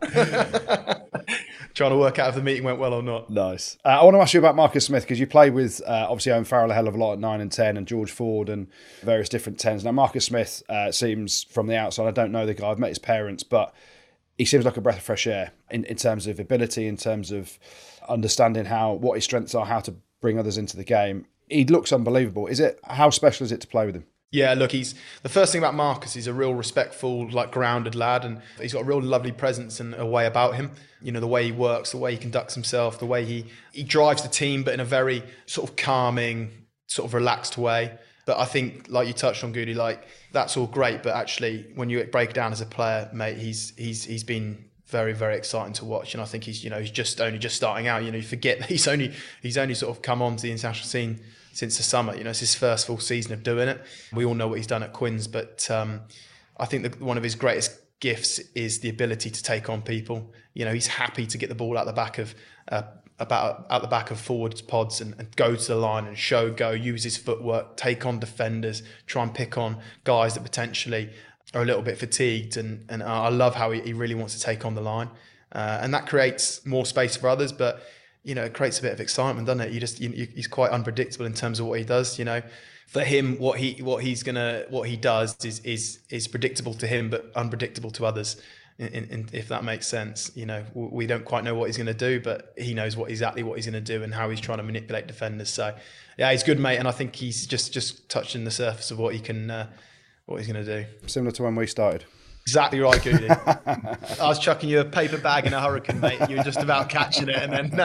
Trying to work out if the meeting went well or not. Nice. Uh, I want to ask you about Marcus Smith, because you play with uh, obviously Owen Farrell a hell of a lot at nine and ten, and George Ford and various different tens. Now Marcus Smith uh, seems from the outside, I don't know the guy, I've met his parents, but he seems like a breath of fresh air in, in terms of ability, in terms of understanding how what his strengths are, how to bring others into the game. He looks unbelievable. Is it? How special is it to play with him? Yeah, look, he's the first thing about Marcus, he's a real respectful, like grounded lad, and he's got a real lovely presence and a way about him. You know, the way he works, the way he conducts himself, the way he, he drives the team, but in a very sort of calming, sort of relaxed way. But I think, like you touched on, Goody, like that's all great, but actually when you break it down as a player, mate, he's he's he's been very, very exciting to watch. And I think he's, you know, he's just only just starting out. You know, you forget that he's only he's only sort of come onto the international scene since the summer. You know, it's his first full season of doing it. We all know what he's done at Quins, but um, I think that one of his greatest gifts is the ability to take on people. You know, he's happy to get the ball out the back of uh, about out the back of forwards pods and, and go to the line and show go, use his footwork, take on defenders, try and pick on guys that potentially are a little bit fatigued. And and I love how he, he really wants to take on the line, uh, and that creates more space for others, but you know, it creates a bit of excitement, doesn't it? You just, you, you, he's quite unpredictable in terms of what he does. You know, for him, what he, what he's gonna, what he does is is is predictable to him, but unpredictable to others. In, in, if that makes sense, you know, we don't quite know what he's going to do, but he knows what exactly what he's going to do and how he's trying to manipulate defenders. So, yeah, he's good, mate, and I think he's just just touching the surface of what he can, uh, what he's going to do. Similar to when we started. Exactly right, Goody. I was chucking you a paper bag in a hurricane, mate. You were just about catching it, and then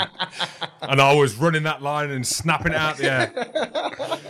and I was running that line and snapping it out the air.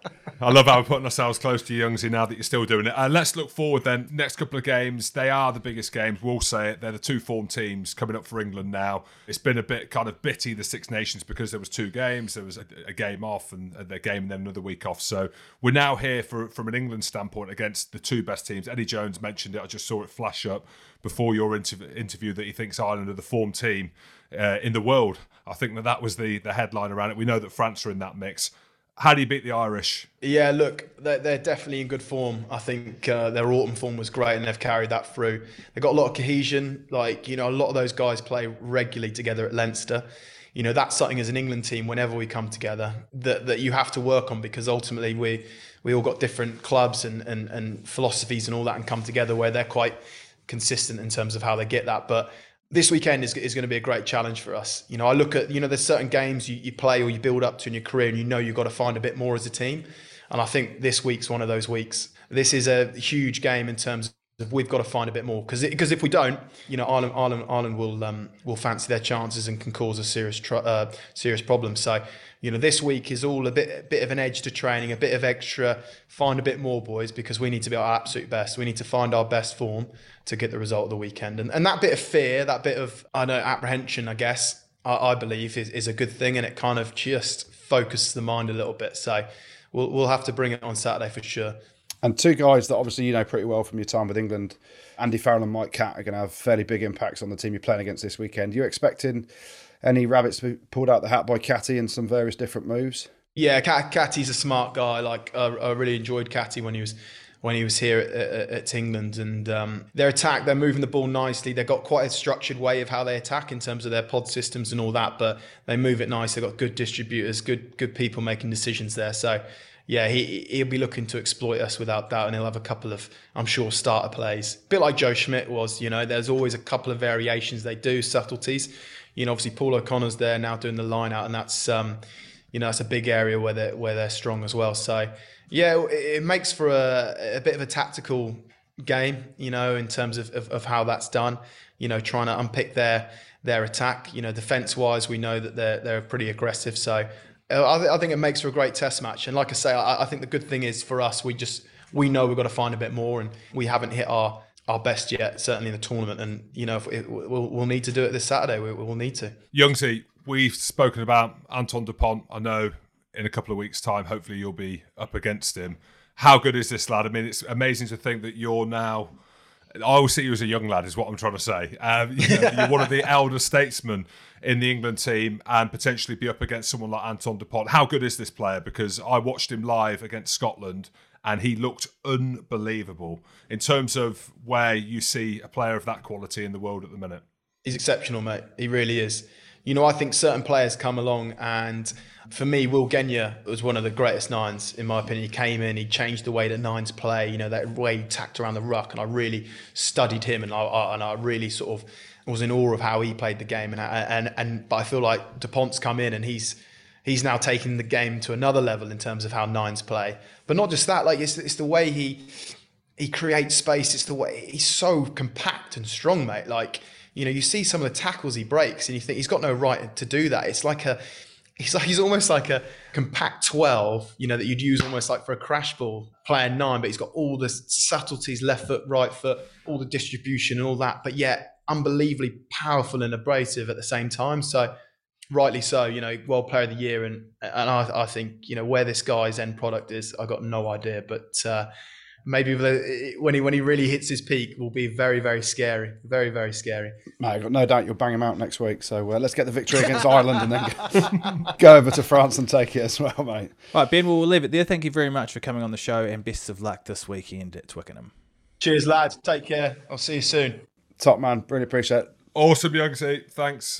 I love how we're putting ourselves close to you, Youngsy, now that you're still doing it. Uh, let's look forward then. Next couple of games, they are the biggest games. We'll say it. They're the two form teams coming up for England now. It's been a bit kind of bitty, the Six Nations, because there was two games. There was a, a game off and a game and then another week off. So we're now here for from an England standpoint against the two best teams. Eddie Jones mentioned it. I just saw it flash up before your interv- interview that he thinks Ireland are the form team uh, in the world. I think that that was the, the headline around it. We know that France are in that mix. How do you beat the Irish? Yeah, look, they're, they're definitely in good form. I think uh, their autumn form was great and they've carried that through. They've got a lot of cohesion. Like, you know, a lot of those guys play regularly together at Leinster. You know, that's something as an England team, whenever we come together, that, that you have to work on, because ultimately we we all got different clubs and, and, and philosophies and all that, and come together where they're quite consistent in terms of how they get that. But this weekend is, is going to be a great challenge for us. You know, I look at, you know, there's certain games you, you play or you build up to in your career and you know you've got to find a bit more as a team. And I think this week's one of those weeks. This is a huge game in terms of we've got to find a bit more. Because because if we don't, you know, Ireland Ireland, Ireland will um, will fancy their chances and can cause a serious tr- uh, serious problem. So, you know, this week is all a bit a bit of an edge to training, a bit of extra, find a bit more, boys, because we need to be our absolute best. We need to find our best form to get the result of the weekend. And and that bit of fear, that bit of, I know, apprehension, I guess, I, I believe is, is a good thing, and it kind of just focuses the mind a little bit. So we'll we'll have to bring it on Saturday for sure. And two guys that obviously you know pretty well from your time with England, Andy Farrell and Mike Catt, are going to have fairly big impacts on the team you're playing against this weekend. Are you expecting any rabbits to be pulled out the hat by Catty in some various different moves? Yeah, Catty's a smart guy. Like I, I really enjoyed Catty when he was when he was here at, at, at England, and um, their attack, they're moving the ball nicely. They've got quite a structured way of how they attack in terms of their pod systems and all that, but they move it nice. They've got good distributors, good good people making decisions there. So yeah, he, he'll be looking to exploit us without doubt, and he'll have a couple of, I'm sure, starter plays. A bit like Joe Schmidt was, you know, there's always a couple of variations they do, subtleties. You know, obviously Paul O'Connor's there now doing the line out, and that's, um, you know, that's a big area where they're, where they're strong as well. So yeah, it, it makes for a, a bit of a tactical game, you know, in terms of, of, of how that's done, you know, trying to unpick their their attack. You know, defence-wise, we know that they're, they're pretty aggressive. So I, th- I think it makes for a great test match. And like I say, I, I think the good thing is for us, we just, we know we've got to find a bit more, and we haven't hit our, our best yet, certainly in the tournament. And, you know, if it, we'll, we'll need to do it this Saturday. We, we'll need to. Youngsy, we've spoken about Antoine Dupont. I know in a couple of weeks' time, hopefully you'll be up against him. How good is this lad? I mean, it's amazing to think that you're now, I always see you as a young lad, is what I'm trying to say. Um, you know, you're one of the elder statesmen in the England team, and potentially be up against someone like Antoine Dupont. How good is this player? Because I watched him live against Scotland, and he looked unbelievable in terms of where you see a player of that quality in the world at the minute. He's exceptional, mate. He really is. You know, I think certain players come along, and for me, Will Genia was one of the greatest nines, in my opinion. He came in, he changed the way that nines play, you know, that way he tacked around the ruck, and I really studied him, and I, I and I really sort of was in awe of how he played the game. And and and but I feel like Dupont's come in, and he's he's now taking the game to another level in terms of how nines play. But not just that, like it's it's the way he he creates space. It's the way he's so compact and strong, mate. Like, you know, you see some of the tackles he breaks, and you think he's got no right to do that. It's like a, he's like he's almost like a compact twelve, you know, that you'd use almost like for a crash ball, playing nine, but he's got all the subtleties, left foot, right foot, all the distribution and all that, but yet unbelievably powerful and abrasive at the same time. So rightly so, you know, World Player of the Year, and and I, I think, you know, where this guy's end product is, I got no idea, but uh, maybe when he when he really hits his peak, will be very, very scary. Very, very scary. Mate, I've got no doubt you'll bang him out next week. So uh, let's get the victory against Ireland and then go, go over to France and take it as well, mate. All right, Ben, we'll leave it there. Thank you very much for coming on the show, and best of luck this weekend at Twickenham. Cheers, lads. Take care. I'll see you soon. Top man. Really appreciate it. Awesome, Youngsy. Thanks.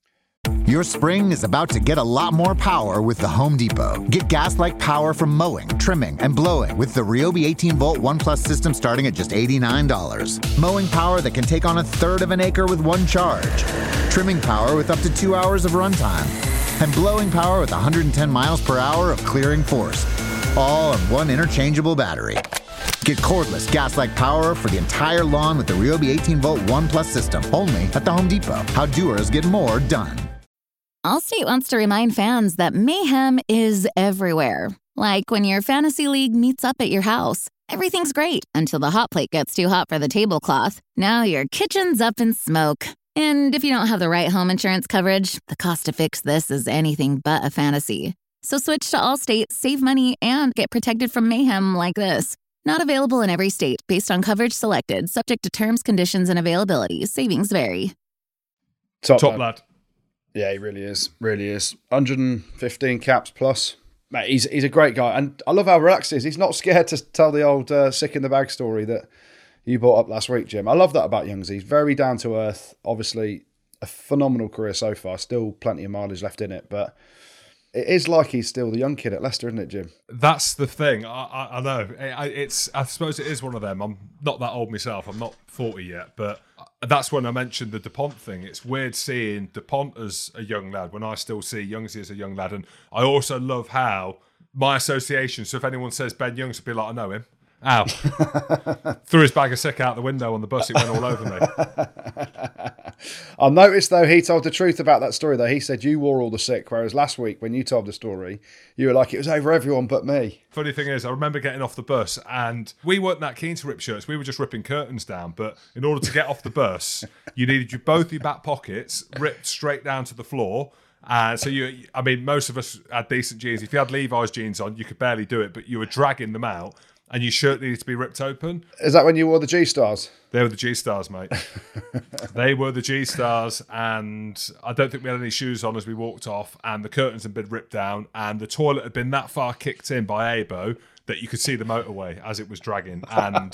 Your spring is about to get a lot more power with the Home Depot. Get gas-like power from mowing, trimming, and blowing with the Ryobi eighteen volt One Plus system starting at just eighty-nine dollars. Mowing power that can take on a third of an acre with one charge. Trimming power with up to two hours of runtime. And blowing power with one hundred ten miles per hour of clearing force. All on one interchangeable battery. Get cordless, gas-like power for the entire lawn with the Ryobi eighteen volt One Plus system, only at the Home Depot. How doers get more done. Allstate wants to remind fans that mayhem is everywhere. Like when your fantasy league meets up at your house. Everything's great until the hot plate gets too hot for the tablecloth. Now your kitchen's up in smoke. And if you don't have the right home insurance coverage, the cost to fix this is anything but a fantasy. So switch to Allstate, save money, and get protected from mayhem like this. Not available in every state based on coverage selected, subject to terms, conditions, and availability. Savings vary. Top, Top lad. lad. Yeah, he really is. Really is. one hundred fifteen caps plus. Mate, he's he's a great guy. And I love how relaxed he is. He's not scared to tell the old uh, sick in the bag story that you brought up last week, Jim. I love that about Youngsy. He's very down to earth. Obviously, a phenomenal career so far. Still plenty of mileage left in it. But it is like he's still the young kid at Leicester, isn't it, Jim? That's the thing. I, I, I know. I, it's. I suppose it is one of them. I'm not that old myself. I'm not forty yet. But that's when I mentioned the DuPont thing. It's weird seeing DuPont as a young lad when I still see Youngsy as a young lad. And I also love how my association, so if anyone says Ben Youngs, I'd be like, I know him. Ow. Threw his bag of sick out the window on the bus. It went all over me. I noticed, though, he told the truth about that story, though. He said you wore all the sick, whereas last week when you told the story, you were like, it was over everyone but me. Funny thing is, I remember getting off the bus and we weren't that keen to rip shirts. We were just ripping curtains down. But in order to get off the bus, you needed your, both your back pockets ripped straight down to the floor. And so you, I mean, most of us had decent jeans. If you had Levi's jeans on, you could barely do it, but you were dragging them out. And your shirt needed to be ripped open. Is that when you wore the G-Stars? They were the G-Stars, mate. They were the G-Stars, and I don't think we had any shoes on as we walked off, and the curtains had been ripped down, and the toilet had been that far kicked in by A B O that you could see the motorway as it was dragging. And,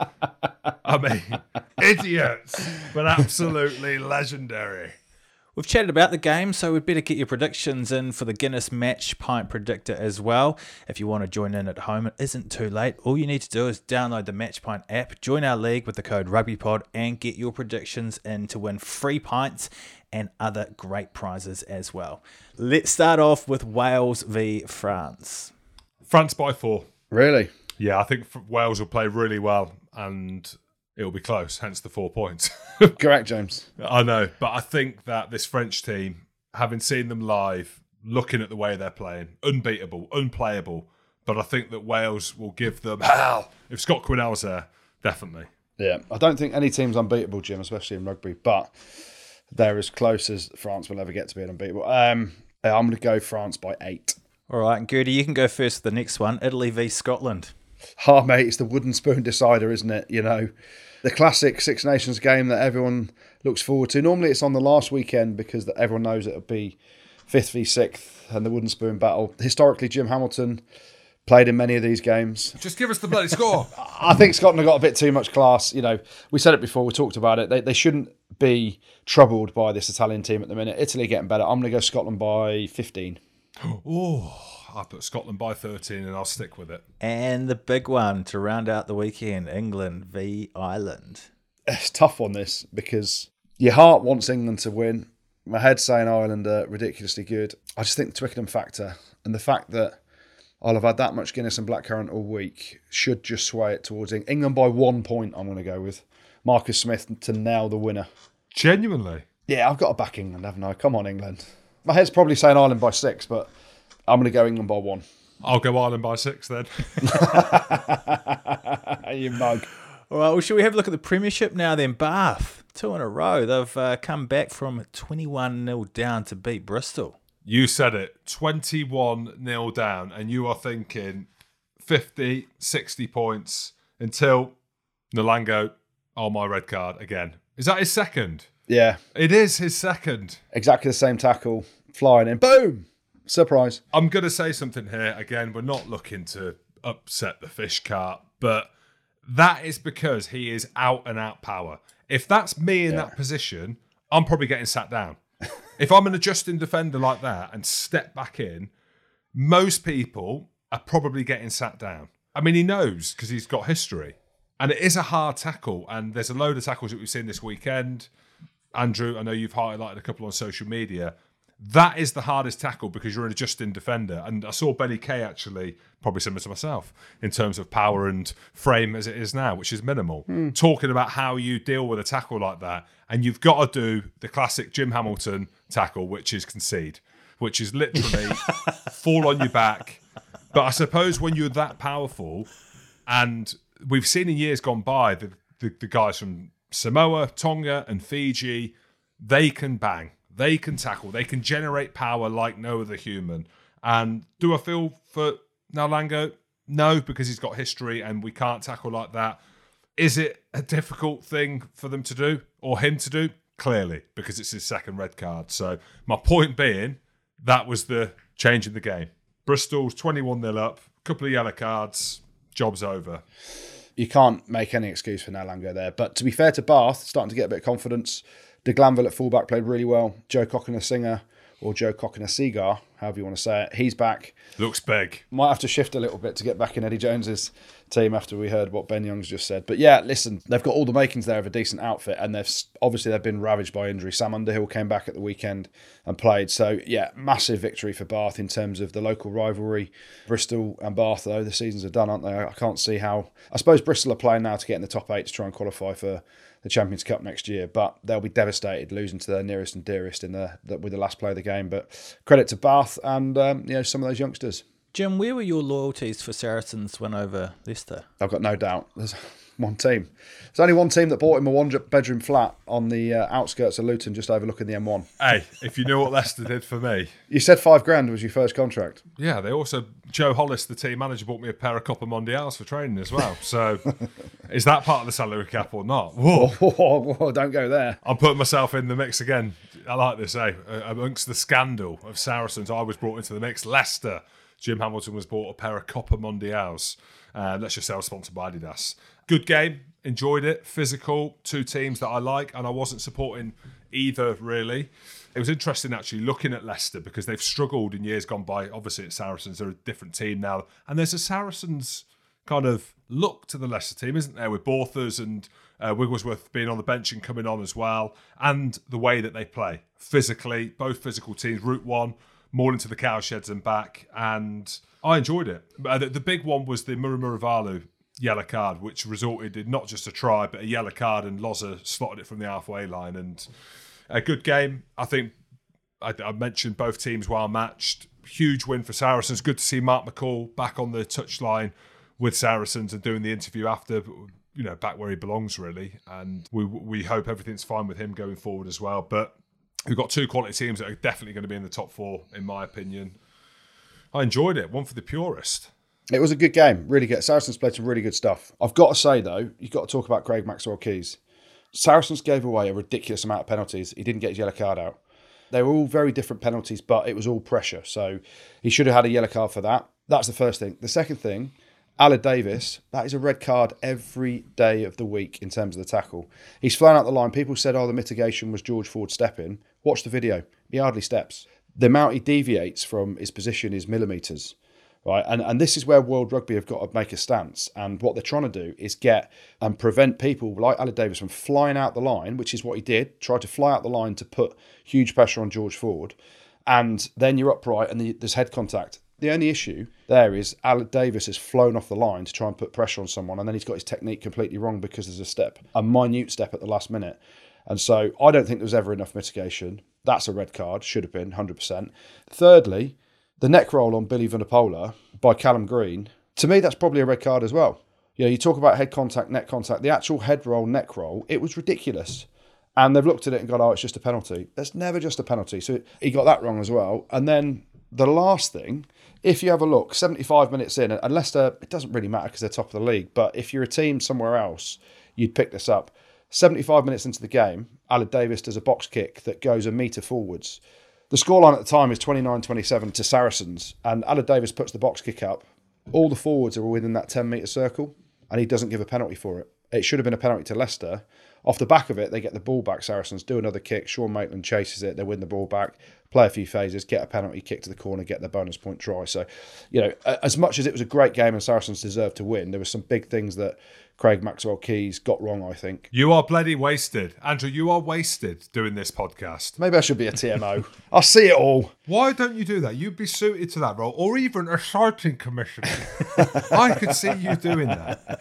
I mean, idiots, but absolutely legendary. We've chatted about the game, so we'd better get your predictions in for the Guinness Match Pint Predictor as well. If you want to join in at home, it isn't too late. All you need to do is download the Match Pint app, join our league with the code RugbyPod, and get your predictions in to win free pints and other great prizes as well. Let's start off with Wales v France. France by four. Really? Yeah, I think Wales will play really well, and it'll be close, hence the four points. Correct, James. I know, but I think that this French team, having seen them live, looking at the way they're playing, unbeatable, unplayable, but I think that Wales will give them hell. If Scott Quinnell's there, definitely. Yeah, I don't think any team's unbeatable, Jim, especially in rugby, but they're as close as France will ever get to being unbeatable. Um, I'm going to go France by eight. All right, and Gertie, you can go first for the next one, Italy v Scotland. Ah, mate, it's the wooden spoon decider, isn't it? You know, the classic Six Nations game that everyone looks forward to. Normally it's on the last weekend because everyone knows it'll be fifth v sixth and the wooden spoon battle. Historically, Jim Hamilton played in many of these games. Just give us the bloody score. I think Scotland have got a bit too much class. You know, we said it before, we talked about it. They, they shouldn't be troubled by this Italian team at the minute. Italy getting better. I'm going to go Scotland by fifteen. Oh, I put Scotland by thirteen and I'll stick with it. And the big one to round out the weekend, England v Ireland. It's tough on this because your heart wants England to win. My head's saying Ireland are ridiculously good. I just think the Twickenham factor and the fact that I'll have had that much Guinness and blackcurrant all week should just sway it towards England. England by one point, I'm going to go with Marcus Smith to nail the winner. Genuinely? Yeah, I've got to back England, haven't I? Come on, England. My head's probably saying Ireland by six, but I'm going to go England by one. I'll go Ireland by six then. You mug. All right, well, should we have a look at the Premiership now then? Bath, two in a row. They've uh, come back from twenty-one nil down to beat Bristol. You said it, twenty-one nil down, and you are thinking fifty, sixty points until Nalango, oh, my red card again. Is that his second? Yeah. It is his second. Exactly the same tackle, flying in. Boom! Surprise. I'm going to say something here. Again, we're not looking to upset the fish cart, but that is because he is out and out power. If that's me in Yeah. that position, I'm probably getting sat down. If I'm an adjusting defender like that and step back in, most people are probably getting sat down. I mean, he knows because he's got history. And it is a hard tackle. And there's a load of tackles that we've seen this weekend. Andrew, I know you've highlighted a couple on social media. That is the hardest tackle because you're an adjusting defender. And I saw Benny Kay actually, probably similar to myself, in terms of power and frame as it is now, which is minimal, mm. talking about how you deal with a tackle like that. And you've got to do the classic Jim Hamilton tackle, which is concede, which is literally fall on your back. But I suppose when you're that powerful, and we've seen in years gone by, the, the, the guys from Samoa, Tonga and Fiji, they can bang. They can tackle. They can generate power like no other human. And do I feel for Nalango? No, because he's got history and we can't tackle like that. Is it a difficult thing for them to do or him to do? Clearly, because it's his second red card. So my point being, that was the change in the game. Bristol's twenty-one nil up, couple of yellow cards, job's over. You can't make any excuse for Nalango there. But to be fair to Bath, starting to get a bit of confidence. De Glanville at fullback played really well. Joe Cockiner-Singer, or Joe Cockiner-Segar, however you want to say it, he's back. Looks big. Might have to shift a little bit to get back in Eddie Jones's team after we heard what Ben Young's just said. But yeah, listen, they've got all the makings there of a decent outfit, and they've obviously they've been ravaged by injury. Sam Underhill came back at the weekend and played. So yeah, massive victory for Bath in terms of the local rivalry. Bristol and Bath, though, the seasons are done, aren't they? I can't see how. I suppose Bristol are playing now to get in the top eight to try and qualify for the Champions Cup next year, but they'll be devastated losing to their nearest and dearest in the, the with the last play of the game. But credit to Bath and um, you know some of those youngsters. Jim, where were your loyalties for Saracens' win over Leicester? I've got no doubt. There's one team. There's only one team that bought him a one-bedroom flat on the uh, outskirts of Luton, just overlooking the M one. Hey, if you knew what Leicester did for me. You said five grand was your first contract. Yeah, they also, Joe Hollis, the team manager, bought me a pair of Copa Mondials for training as well. So is that part of the salary cap or not? Whoa. Whoa, whoa, whoa, don't go there. I'm putting myself in the mix again. I like this, eh? Amongst the scandal of Saracens, I was brought into the mix. Leicester, Jim Hamilton was bought a pair of Copa Mondials. Uh, let's just say I was sponsored by Adidas. Good game. Enjoyed it. Physical. Two teams that I like, and I wasn't supporting either, really. It was interesting, actually, looking at Leicester because they've struggled in years gone by. Obviously, it's Saracens. They're a different team now. And there's a Saracens kind of look to the Leicester team, isn't there? With Borthers and uh, Wigglesworth being on the bench and coming on as well. And the way that they play. Physically, both physical teams. Route one, more into the cowsheds and back. And I enjoyed it. Uh, the, the big one was the Muramuravalu yellow card, which resulted in not just a try, but a yellow card, and Loza slotted it from the halfway line. And a good game. I think I, I mentioned both teams well matched. Huge win for Saracens. Good to see Mark McCall back on the touchline with Saracens and doing the interview after, you know, back where he belongs, really. And we we hope everything's fine with him going forward as well. But we've got two quality teams that are definitely going to be in the top four, in my opinion. I enjoyed it. One for the purist. It was a good game, really good. Saracens played some really good stuff. I've got to say, though, you've got to talk about Craig Maxwell-Keys. Saracens gave away a ridiculous amount of penalties. He didn't get his yellow card out. They were all very different penalties, but it was all pressure. So he should have had a yellow card for that. That's the first thing. The second thing, Aled Davis, that is a red card every day of the week in terms of the tackle. He's flown out the line. People said, oh, the mitigation was George Ford stepping. Watch the video. He hardly steps. The amount he deviates from his position is millimetres. Right, and, and this is where World Rugby have got to make a stance. And what they're trying to do is get and prevent people like Aled Davis from flying out the line, which is what he did, tried to fly out the line to put huge pressure on George Ford. And then you're upright and the, there's head contact. The only issue there is Aled Davis has flown off the line to try and put pressure on someone, and then he's got his technique completely wrong because there's a step, a minute step at the last minute. And so I don't think there was ever enough mitigation. That's a red card, should have been one hundred percent. Thirdly, the neck roll on Billy Vunipola by Callum Green, to me, that's probably a red card as well. You know, you talk about head contact, neck contact, the actual head roll, neck roll, it was ridiculous. And they've looked at it and gone, oh, it's just a penalty. It's never just a penalty. So he got that wrong as well. And then the last thing, if you have a look, seventy-five minutes in, and Leicester, it doesn't really matter because they're top of the league, but if you're a team somewhere else, you'd pick this up. seventy-five minutes into the game, Aled Davis does a box kick that goes a metre forwards. The scoreline at the time is twenty-nine twenty-seven to Saracens, and Aled Davis puts the box kick up. All the forwards are within that ten metre circle, and he doesn't give a penalty for it. It should have been a penalty to Leicester. Off the back of it, they get the ball back, Saracens, do another kick. Sean Maitland chases it, they win the ball back, play a few phases, get a penalty, kick to the corner, get the bonus point try. So, you know, as much as it was a great game and Saracens deserved to win, there were some big things that Craig Maxwell-Keys got wrong, I think. You are bloody wasted. Andrew, you are wasted doing this podcast. Maybe I should be a T M O. I see it all. Why don't you do that? You'd be suited to that role, or even a sighting commissioner. I could see you doing that.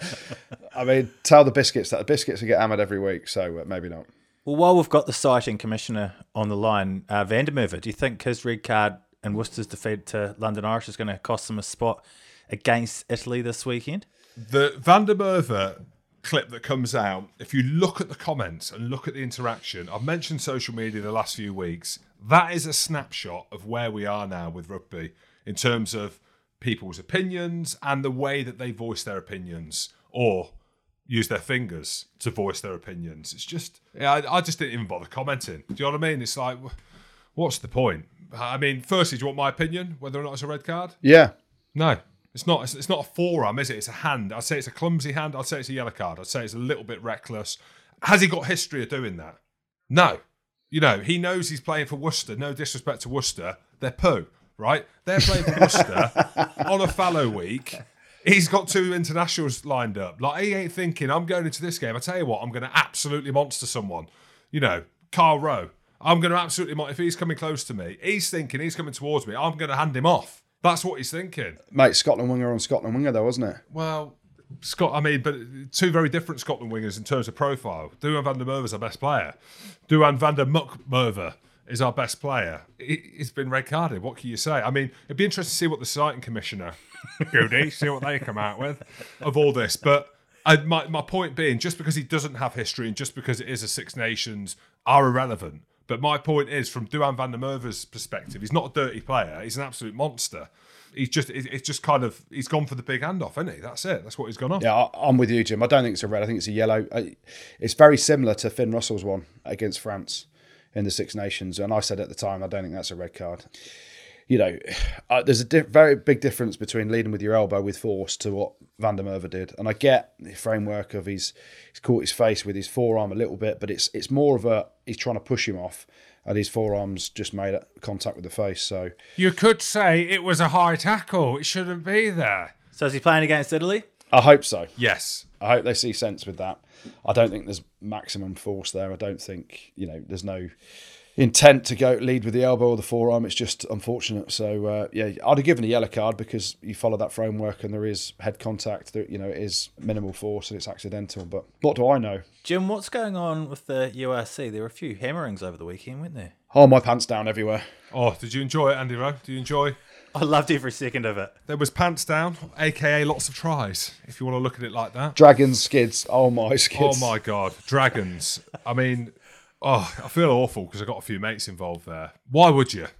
I mean, tell the Biscuits that the Biscuits will get hammered every week, so uh, maybe not. Well, while we've got the sighting commissioner on the line, uh, Van der Merwe, do you think his red card and Worcester's defeat to London Irish is going to cost them a spot against Italy this weekend? The Van der Merwe clip that comes out, if you look at the comments and look at the interaction, I've mentioned social media the last few weeks, that is a snapshot of where we are now with rugby in terms of people's opinions and the way that they voice their opinions or use their fingers to voice their opinions. It's just, yeah, I, I just didn't even bother commenting. Do you know what I mean? It's like, what's the point? I mean, firstly, do you want my opinion, whether or not it's a red card? Yeah. No. It's not It's not a forearm, is it? It's a hand. I'd say it's a clumsy hand. I'd say it's a yellow card. I'd say it's a little bit reckless. Has he got history of doing that? No. You know, he knows he's playing for Worcester. No disrespect to Worcester. They're poo, right? They're playing for Worcester on a fallow week. He's got two internationals lined up. Like, he ain't thinking, I'm going into this game. I tell you what, I'm going to absolutely monster someone. You know, Carl Rowe. I'm going to absolutely monster. If he's coming close to me, he's thinking he's coming towards me. I'm going to hand him off. That's what he's thinking. Mate, Scotland winger on Scotland winger, though, wasn't it? Well, Scott, I mean, but two very different Scotland wingers in terms of profile. Duhan van der Merwe is our best player. Duhan van der Merwe is our best player. He's been red carded. What can you say? I mean, it'd be interesting to see what the sighting commissioner, Goody, see what they come out with of all this. But I, my, my point being, just because he doesn't have history and just because it is a Six Nations are irrelevant. But my point is, from Duhan van der Merwe's perspective, he's not a dirty player. He's an absolute monster. He's just, it's just kind of, he's gone for the big handoff, isn't he? That's it. That's what he's gone on. Yeah, I'm with you, Jim. I don't think it's a red. I think it's a yellow. It's very similar to Finn Russell's one against France in the Six Nations. And I said at the time, I don't think that's a red card. You know, uh, there's a di- very big difference between leading with your elbow with force to what Van der Merwe did. And I get the framework of he's, he's caught his face with his forearm a little bit, but it's it's more of a, he's trying to push him off and his forearms just made contact with the face. So you could say it was a high tackle. It shouldn't be there. So is he playing against Italy? I hope so. Yes. I hope they see sense with that. I don't think there's maximum force there. I don't think, you know, there's no intent to go lead with the elbow or the forearm. It's just unfortunate. So, uh, yeah, I'd have given a yellow card because you follow that framework and there is head contact. There, you know, it is minimal force and it's accidental. But what do I know? Jim, what's going on with the U R C? There were a few hammerings over the weekend, weren't there? Oh, my pants down everywhere. Oh, did you enjoy it, Andy Rowe? Did you enjoy? I loved every second of it. There was pants down, a k a lots of tries, if you want to look at it like that. Dragons, skids. Oh, my skids. Oh, my God. Dragons. I mean... Oh, I feel awful because I've got a few mates involved there. Why would you?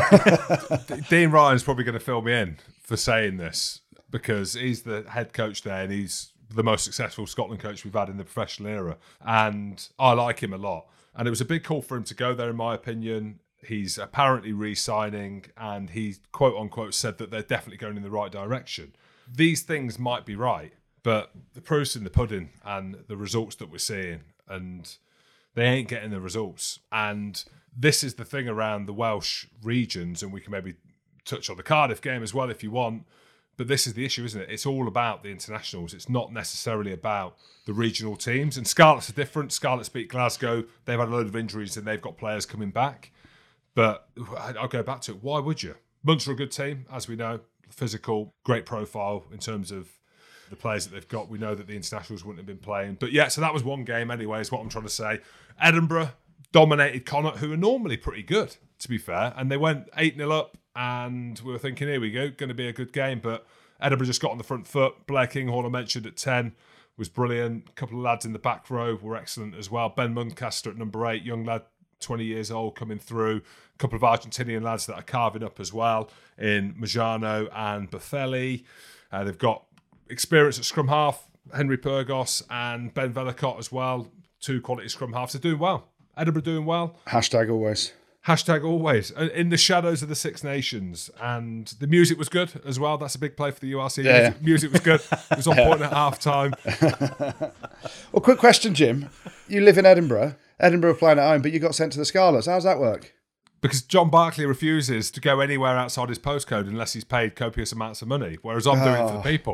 Dean Ryan's probably going to fill me in for saying this because he's the head coach there and he's the most successful Scotland coach we've had in the professional era. And I like him a lot. And it was a big call for him to go there, in my opinion. He's apparently re-signing and he, quote unquote, said that they're definitely going in the right direction. These things might be right, but the proof's in the pudding and the results that we're seeing. And they ain't getting the results. And this is the thing around the Welsh regions, and we can maybe touch on the Cardiff game as well if you want. But this is the issue, isn't it? It's all about the internationals. It's not necessarily about the regional teams. And Scarlets are different. Scarlets beat Glasgow. They've had a load of injuries and they've got players coming back. But I'll go back to it. Why would you? Munster are a good team, as we know. Physical, great profile in terms of the players that they've got. We know that the internationals wouldn't have been playing. But yeah, so that was one game anyway, is what I'm trying to say. Edinburgh dominated Connacht, who are normally pretty good, to be fair. And they went eight nil up, and we were thinking, here we go, going to be a good game. But Edinburgh just got on the front foot. Blair Kinghorn, I mentioned at ten, was brilliant. A couple of lads in the back row were excellent as well. Ben Muncaster at number eight, young lad, twenty years old, coming through. A couple of Argentinian lads that are carving up as well in Majano and Buffelli. Uh, they've got experience at scrum half, Henry Purgos and Ben Vellicott as well. Two quality scrum halves. They're doing well. Edinburgh doing well. Hashtag always. Hashtag always. In the shadows of the Six Nations. And the music was good as well. That's a big play for the U R C. Yeah. Music, music was good. It was on point at half time. Well, quick question, Jim. You live in Edinburgh. Edinburgh are playing at home, but you got sent to the Scarlets. How does that work? Because John Barclay refuses to go anywhere outside his postcode unless he's paid copious amounts of money, whereas I'm oh. doing it for the people.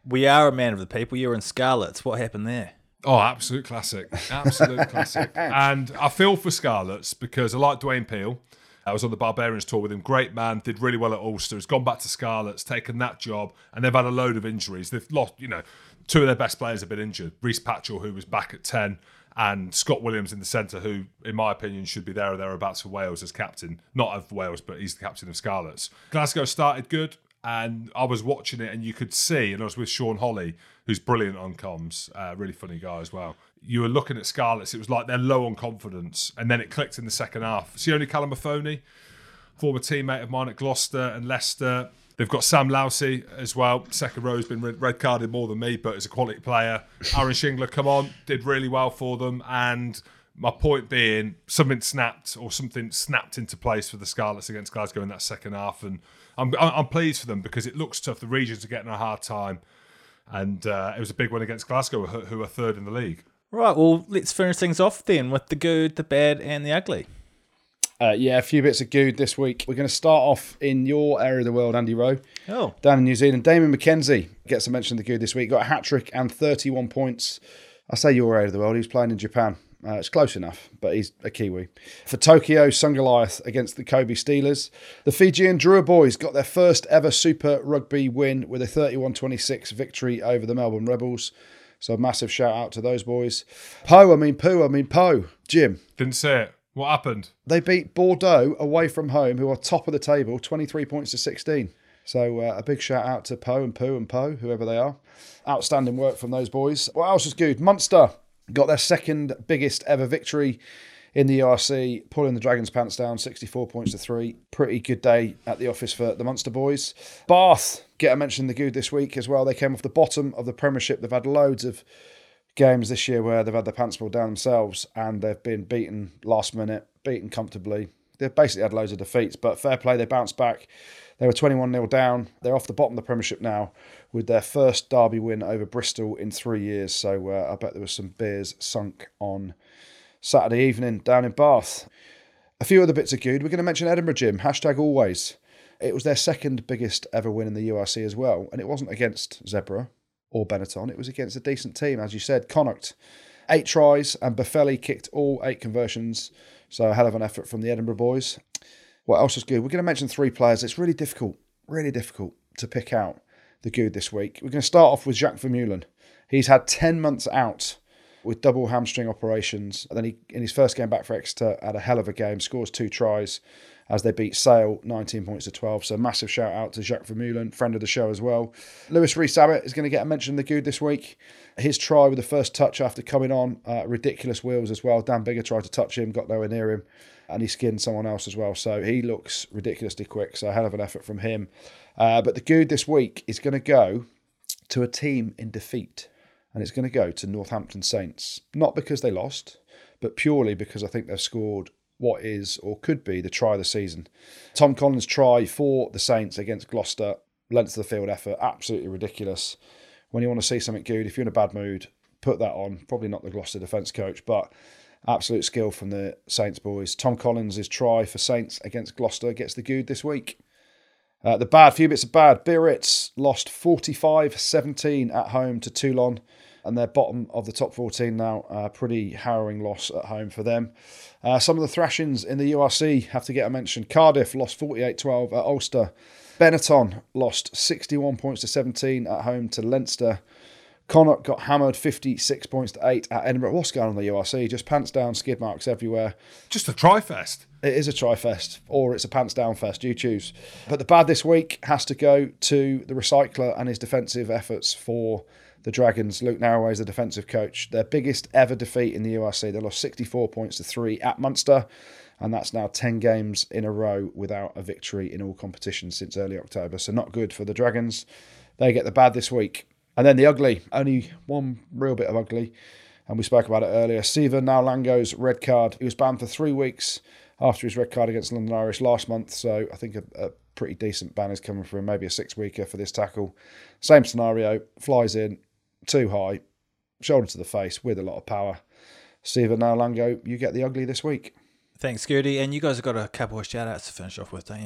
We are a man of the people. You're in Scarlets. What happened there? Oh, absolute classic. Absolute classic. And I feel for Scarlets because I like Dwayne Peel. I was on the Barbarians tour with him. Great man, did really well at Ulster. Has gone back to Scarlets, taken that job, and they've had a load of injuries. They've lost, you know, two of their best players have been injured. Reece Patchell, who was back at ten, and Scott Williams in the centre, who, in my opinion, should be there or thereabouts for Wales as captain. Not of Wales, but he's the captain of Scarlets. Glasgow started good, and I was watching it, and you could see, and I was with Sean Holly, who's brilliant on comms, uh, really funny guy as well. You were looking at Scarlets, it was like they're low on confidence, and then it clicked in the second half. Sione Kalamafoni, former teammate of mine at Gloucester and Leicester. They've got Sam Lousy as well. Second row's been red carded more than me, but is a quality player. Aaron Shingler, come on, did really well for them. And my point being, something snapped or something snapped into place for the Scarlets against Glasgow in that second half. And I'm I'm pleased for them because it looks tough. The regions are getting a hard time. And uh, it was a big win against Glasgow, who are third in the league. Right, well, let's finish things off then with the good, the bad, and the ugly. Uh, yeah, a few bits of good this week. We're going to start off in your area of the world, Andy Rowe. Oh. Down in New Zealand. Damien McKenzie gets a mention of the good this week. Got a hat-trick and thirty-one points. I say your area of the world. He's playing in Japan. Uh, it's close enough, but he's a Kiwi. For Tokyo, Sungoliath against the Kobe Steelers. The Fijian Drua boys got their first ever Super Rugby win with a thirty-one twenty-six victory over the Melbourne Rebels. So a massive shout out to those boys. Po, I mean Poo, I mean Po. Jim. Didn't say it. What happened? They beat Bordeaux away from home, who are top of the table, twenty-three points to sixteen. So uh, a big shout out to Po and Poo and Po, whoever they are. Outstanding work from those boys. What else was good? Munster got their second biggest ever victory in the U R C, pulling the Dragons' pants down, sixty-four points to three. Pretty good day at the office for the Munster boys. Bath get a mention in the good this week as well. They came off the bottom of the Premiership. They've had loads of games this year where they've had their pants pulled down themselves and they've been beaten last minute, beaten comfortably. They've basically had loads of defeats, but fair play, they bounced back. They were twenty-one nil down. They're off the bottom of the Premiership now with their first derby win over Bristol in three years. So uh, I bet there was some beers sunk on Saturday evening down in Bath. A few other bits of good. We're going to mention Edinburgh, Jim. Hashtag always. It was their second biggest ever win in the U R C as well. And it wasn't against Zebra or Benetton. It was against a decent team, as you said, Connacht. Eight tries and Buffelli kicked all eight conversions. So a hell of an effort from the Edinburgh boys. What else was good? We're going to mention three players. It's really difficult, really difficult to pick out the good this week. We're going to start off with Jacques Vermeulen. He's had ten months out with double hamstring operations. And then he, in his first game back for Exeter, had a hell of a game, scores two tries as they beat Sale nineteen points to twelve. So massive shout out to Jacques Vermeulen, friend of the show as well. Lewis Rees-Abbott is going to get a mention in the good this week. His try with the first touch after coming on, uh, ridiculous wheels as well. Dan Bigger tried to touch him, got nowhere near him, and he skinned someone else as well. So he looks ridiculously quick. So a hell of an effort from him. Uh, but the good this week is going to go to a team in defeat. And it's going to go to Northampton Saints. Not because they lost, but purely because I think they've scored what is or could be the try of the season. Tom Collins' try for the Saints against Gloucester, length of the field effort, absolutely ridiculous. When you want to see something good, if you're in a bad mood, put that on. Probably not the Gloucester defence coach, but absolute skill from the Saints boys. Tom Collins' try for Saints against Gloucester gets the good this week. Uh, the bad, few bits of bad. Biarritz lost forty-five seventeen at home to Toulon, and they're bottom of the top fourteen now. Uh, pretty harrowing loss at home for them. Uh, some of the thrashings in the U R C have to get a mention. Cardiff lost forty-eight twelve at Ulster. Benetton lost sixty-one points to seventeen at home to Leinster. Connacht got hammered fifty-six points to eight at Edinburgh. What's going on in the U R C? Just pants down, skid marks everywhere. Just a tri-fest. It is a tri-fest, or it's a pants down fest, you choose. But the bad this week has to go to the recycler and his defensive efforts for the Dragons. Luke Narroway is the defensive coach. Their biggest ever defeat in the U R C. They lost sixty-four points to three at Munster, and that's now ten games in a row without a victory in all competitions since early October. So not good for the Dragons. They get the bad this week. And then the ugly, only one real bit of ugly, and we spoke about it earlier. Siva Naulango's red card. He was banned for three weeks after his red card against London Irish last month, so I think a, a pretty decent ban is coming for him, maybe a six-weeker for this tackle. Same scenario, flies in, too high, shoulder to the face with a lot of power. Siva Naulango, you get the ugly this week. Thanks, Gertie. And you guys have got a couple of shout-outs to finish off with, don't you?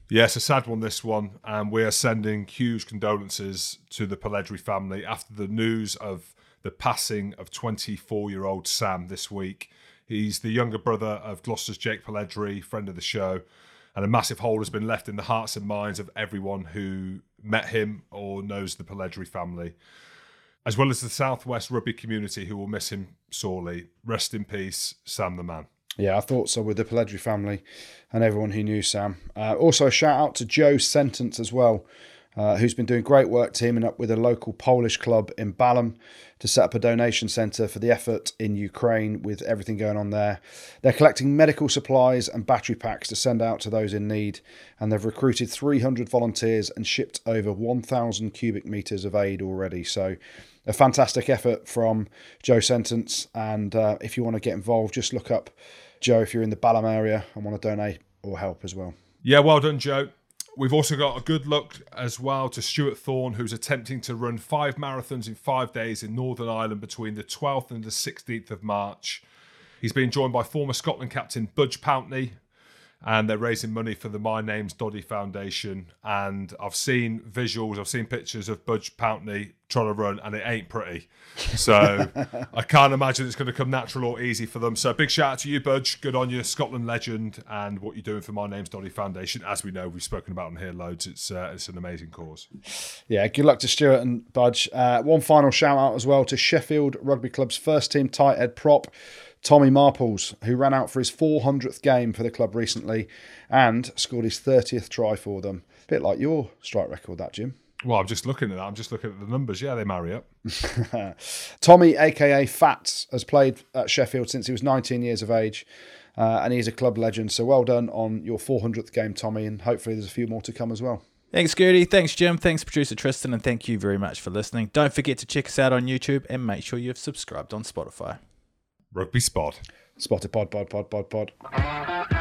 Yes, a sad one, this one. And we are sending huge condolences to the Pelledri family after the news of the passing of twenty-four-year-old Sam this week. He's the younger brother of Gloucester's Jake Pelledri, friend of the show. And a massive hole has been left in the hearts and minds of everyone who met him or knows the Pelledri family, as well as the Southwest rugby community who will miss him sorely. Rest in peace, Sam the man. Yeah, I thought so with the Pelledri family and everyone who knew Sam. Uh, also, a shout out to Joe Sentence as well, uh, who's been doing great work teaming up with a local Polish club in Balam to set up a donation centre for the effort in Ukraine with everything going on there. They're collecting medical supplies and battery packs to send out to those in need, and they've recruited three hundred volunteers and shipped over one thousand cubic metres of aid already. So a fantastic effort from Joe Sentence, and uh, if you want to get involved, just look up Joe if you're in the Balam area and want to donate or help as well. Yeah, well done, Joe. We've also got a good look as well to Stuart Thorne, who's attempting to run five marathons in five days in Northern Ireland between the twelfth and the sixteenth of March. He's been joined by former Scotland captain Budge Pountney, and they're raising money for the My Name's Doddy Foundation. And I've seen visuals, I've seen pictures of Budge Pountney trying to run, and it ain't pretty. So I can't imagine it's going to come natural or easy for them. So big shout out to you, Budge. Good on you, Scotland legend, and what you're doing for My Name's Doddy Foundation. As we know, we've spoken about on here loads. It's uh, it's an amazing cause. Yeah, good luck to Stuart and Budge. Uh, one final shout out as well to Sheffield Rugby Club's first team tight head prop, Tommy Marples, who ran out for his four hundredth game for the club recently and scored his thirtieth try for them. A bit like your strike record, that, Jim. Well, I'm just looking at that. I'm just looking at the numbers. Yeah, they marry up. Tommy, a k a. Fats, has played at Sheffield since he was nineteen years of age, uh, and he's a club legend. So well done on your four hundredth game, Tommy, and hopefully there's a few more to come as well. Thanks, Gertie. Thanks, Jim. Thanks, producer Tristan, and thank you very much for listening. Don't forget to check us out on YouTube and make sure you've subscribed on Spotify. Rugby Spot. Spotted pod, pod, pod, pod, pod.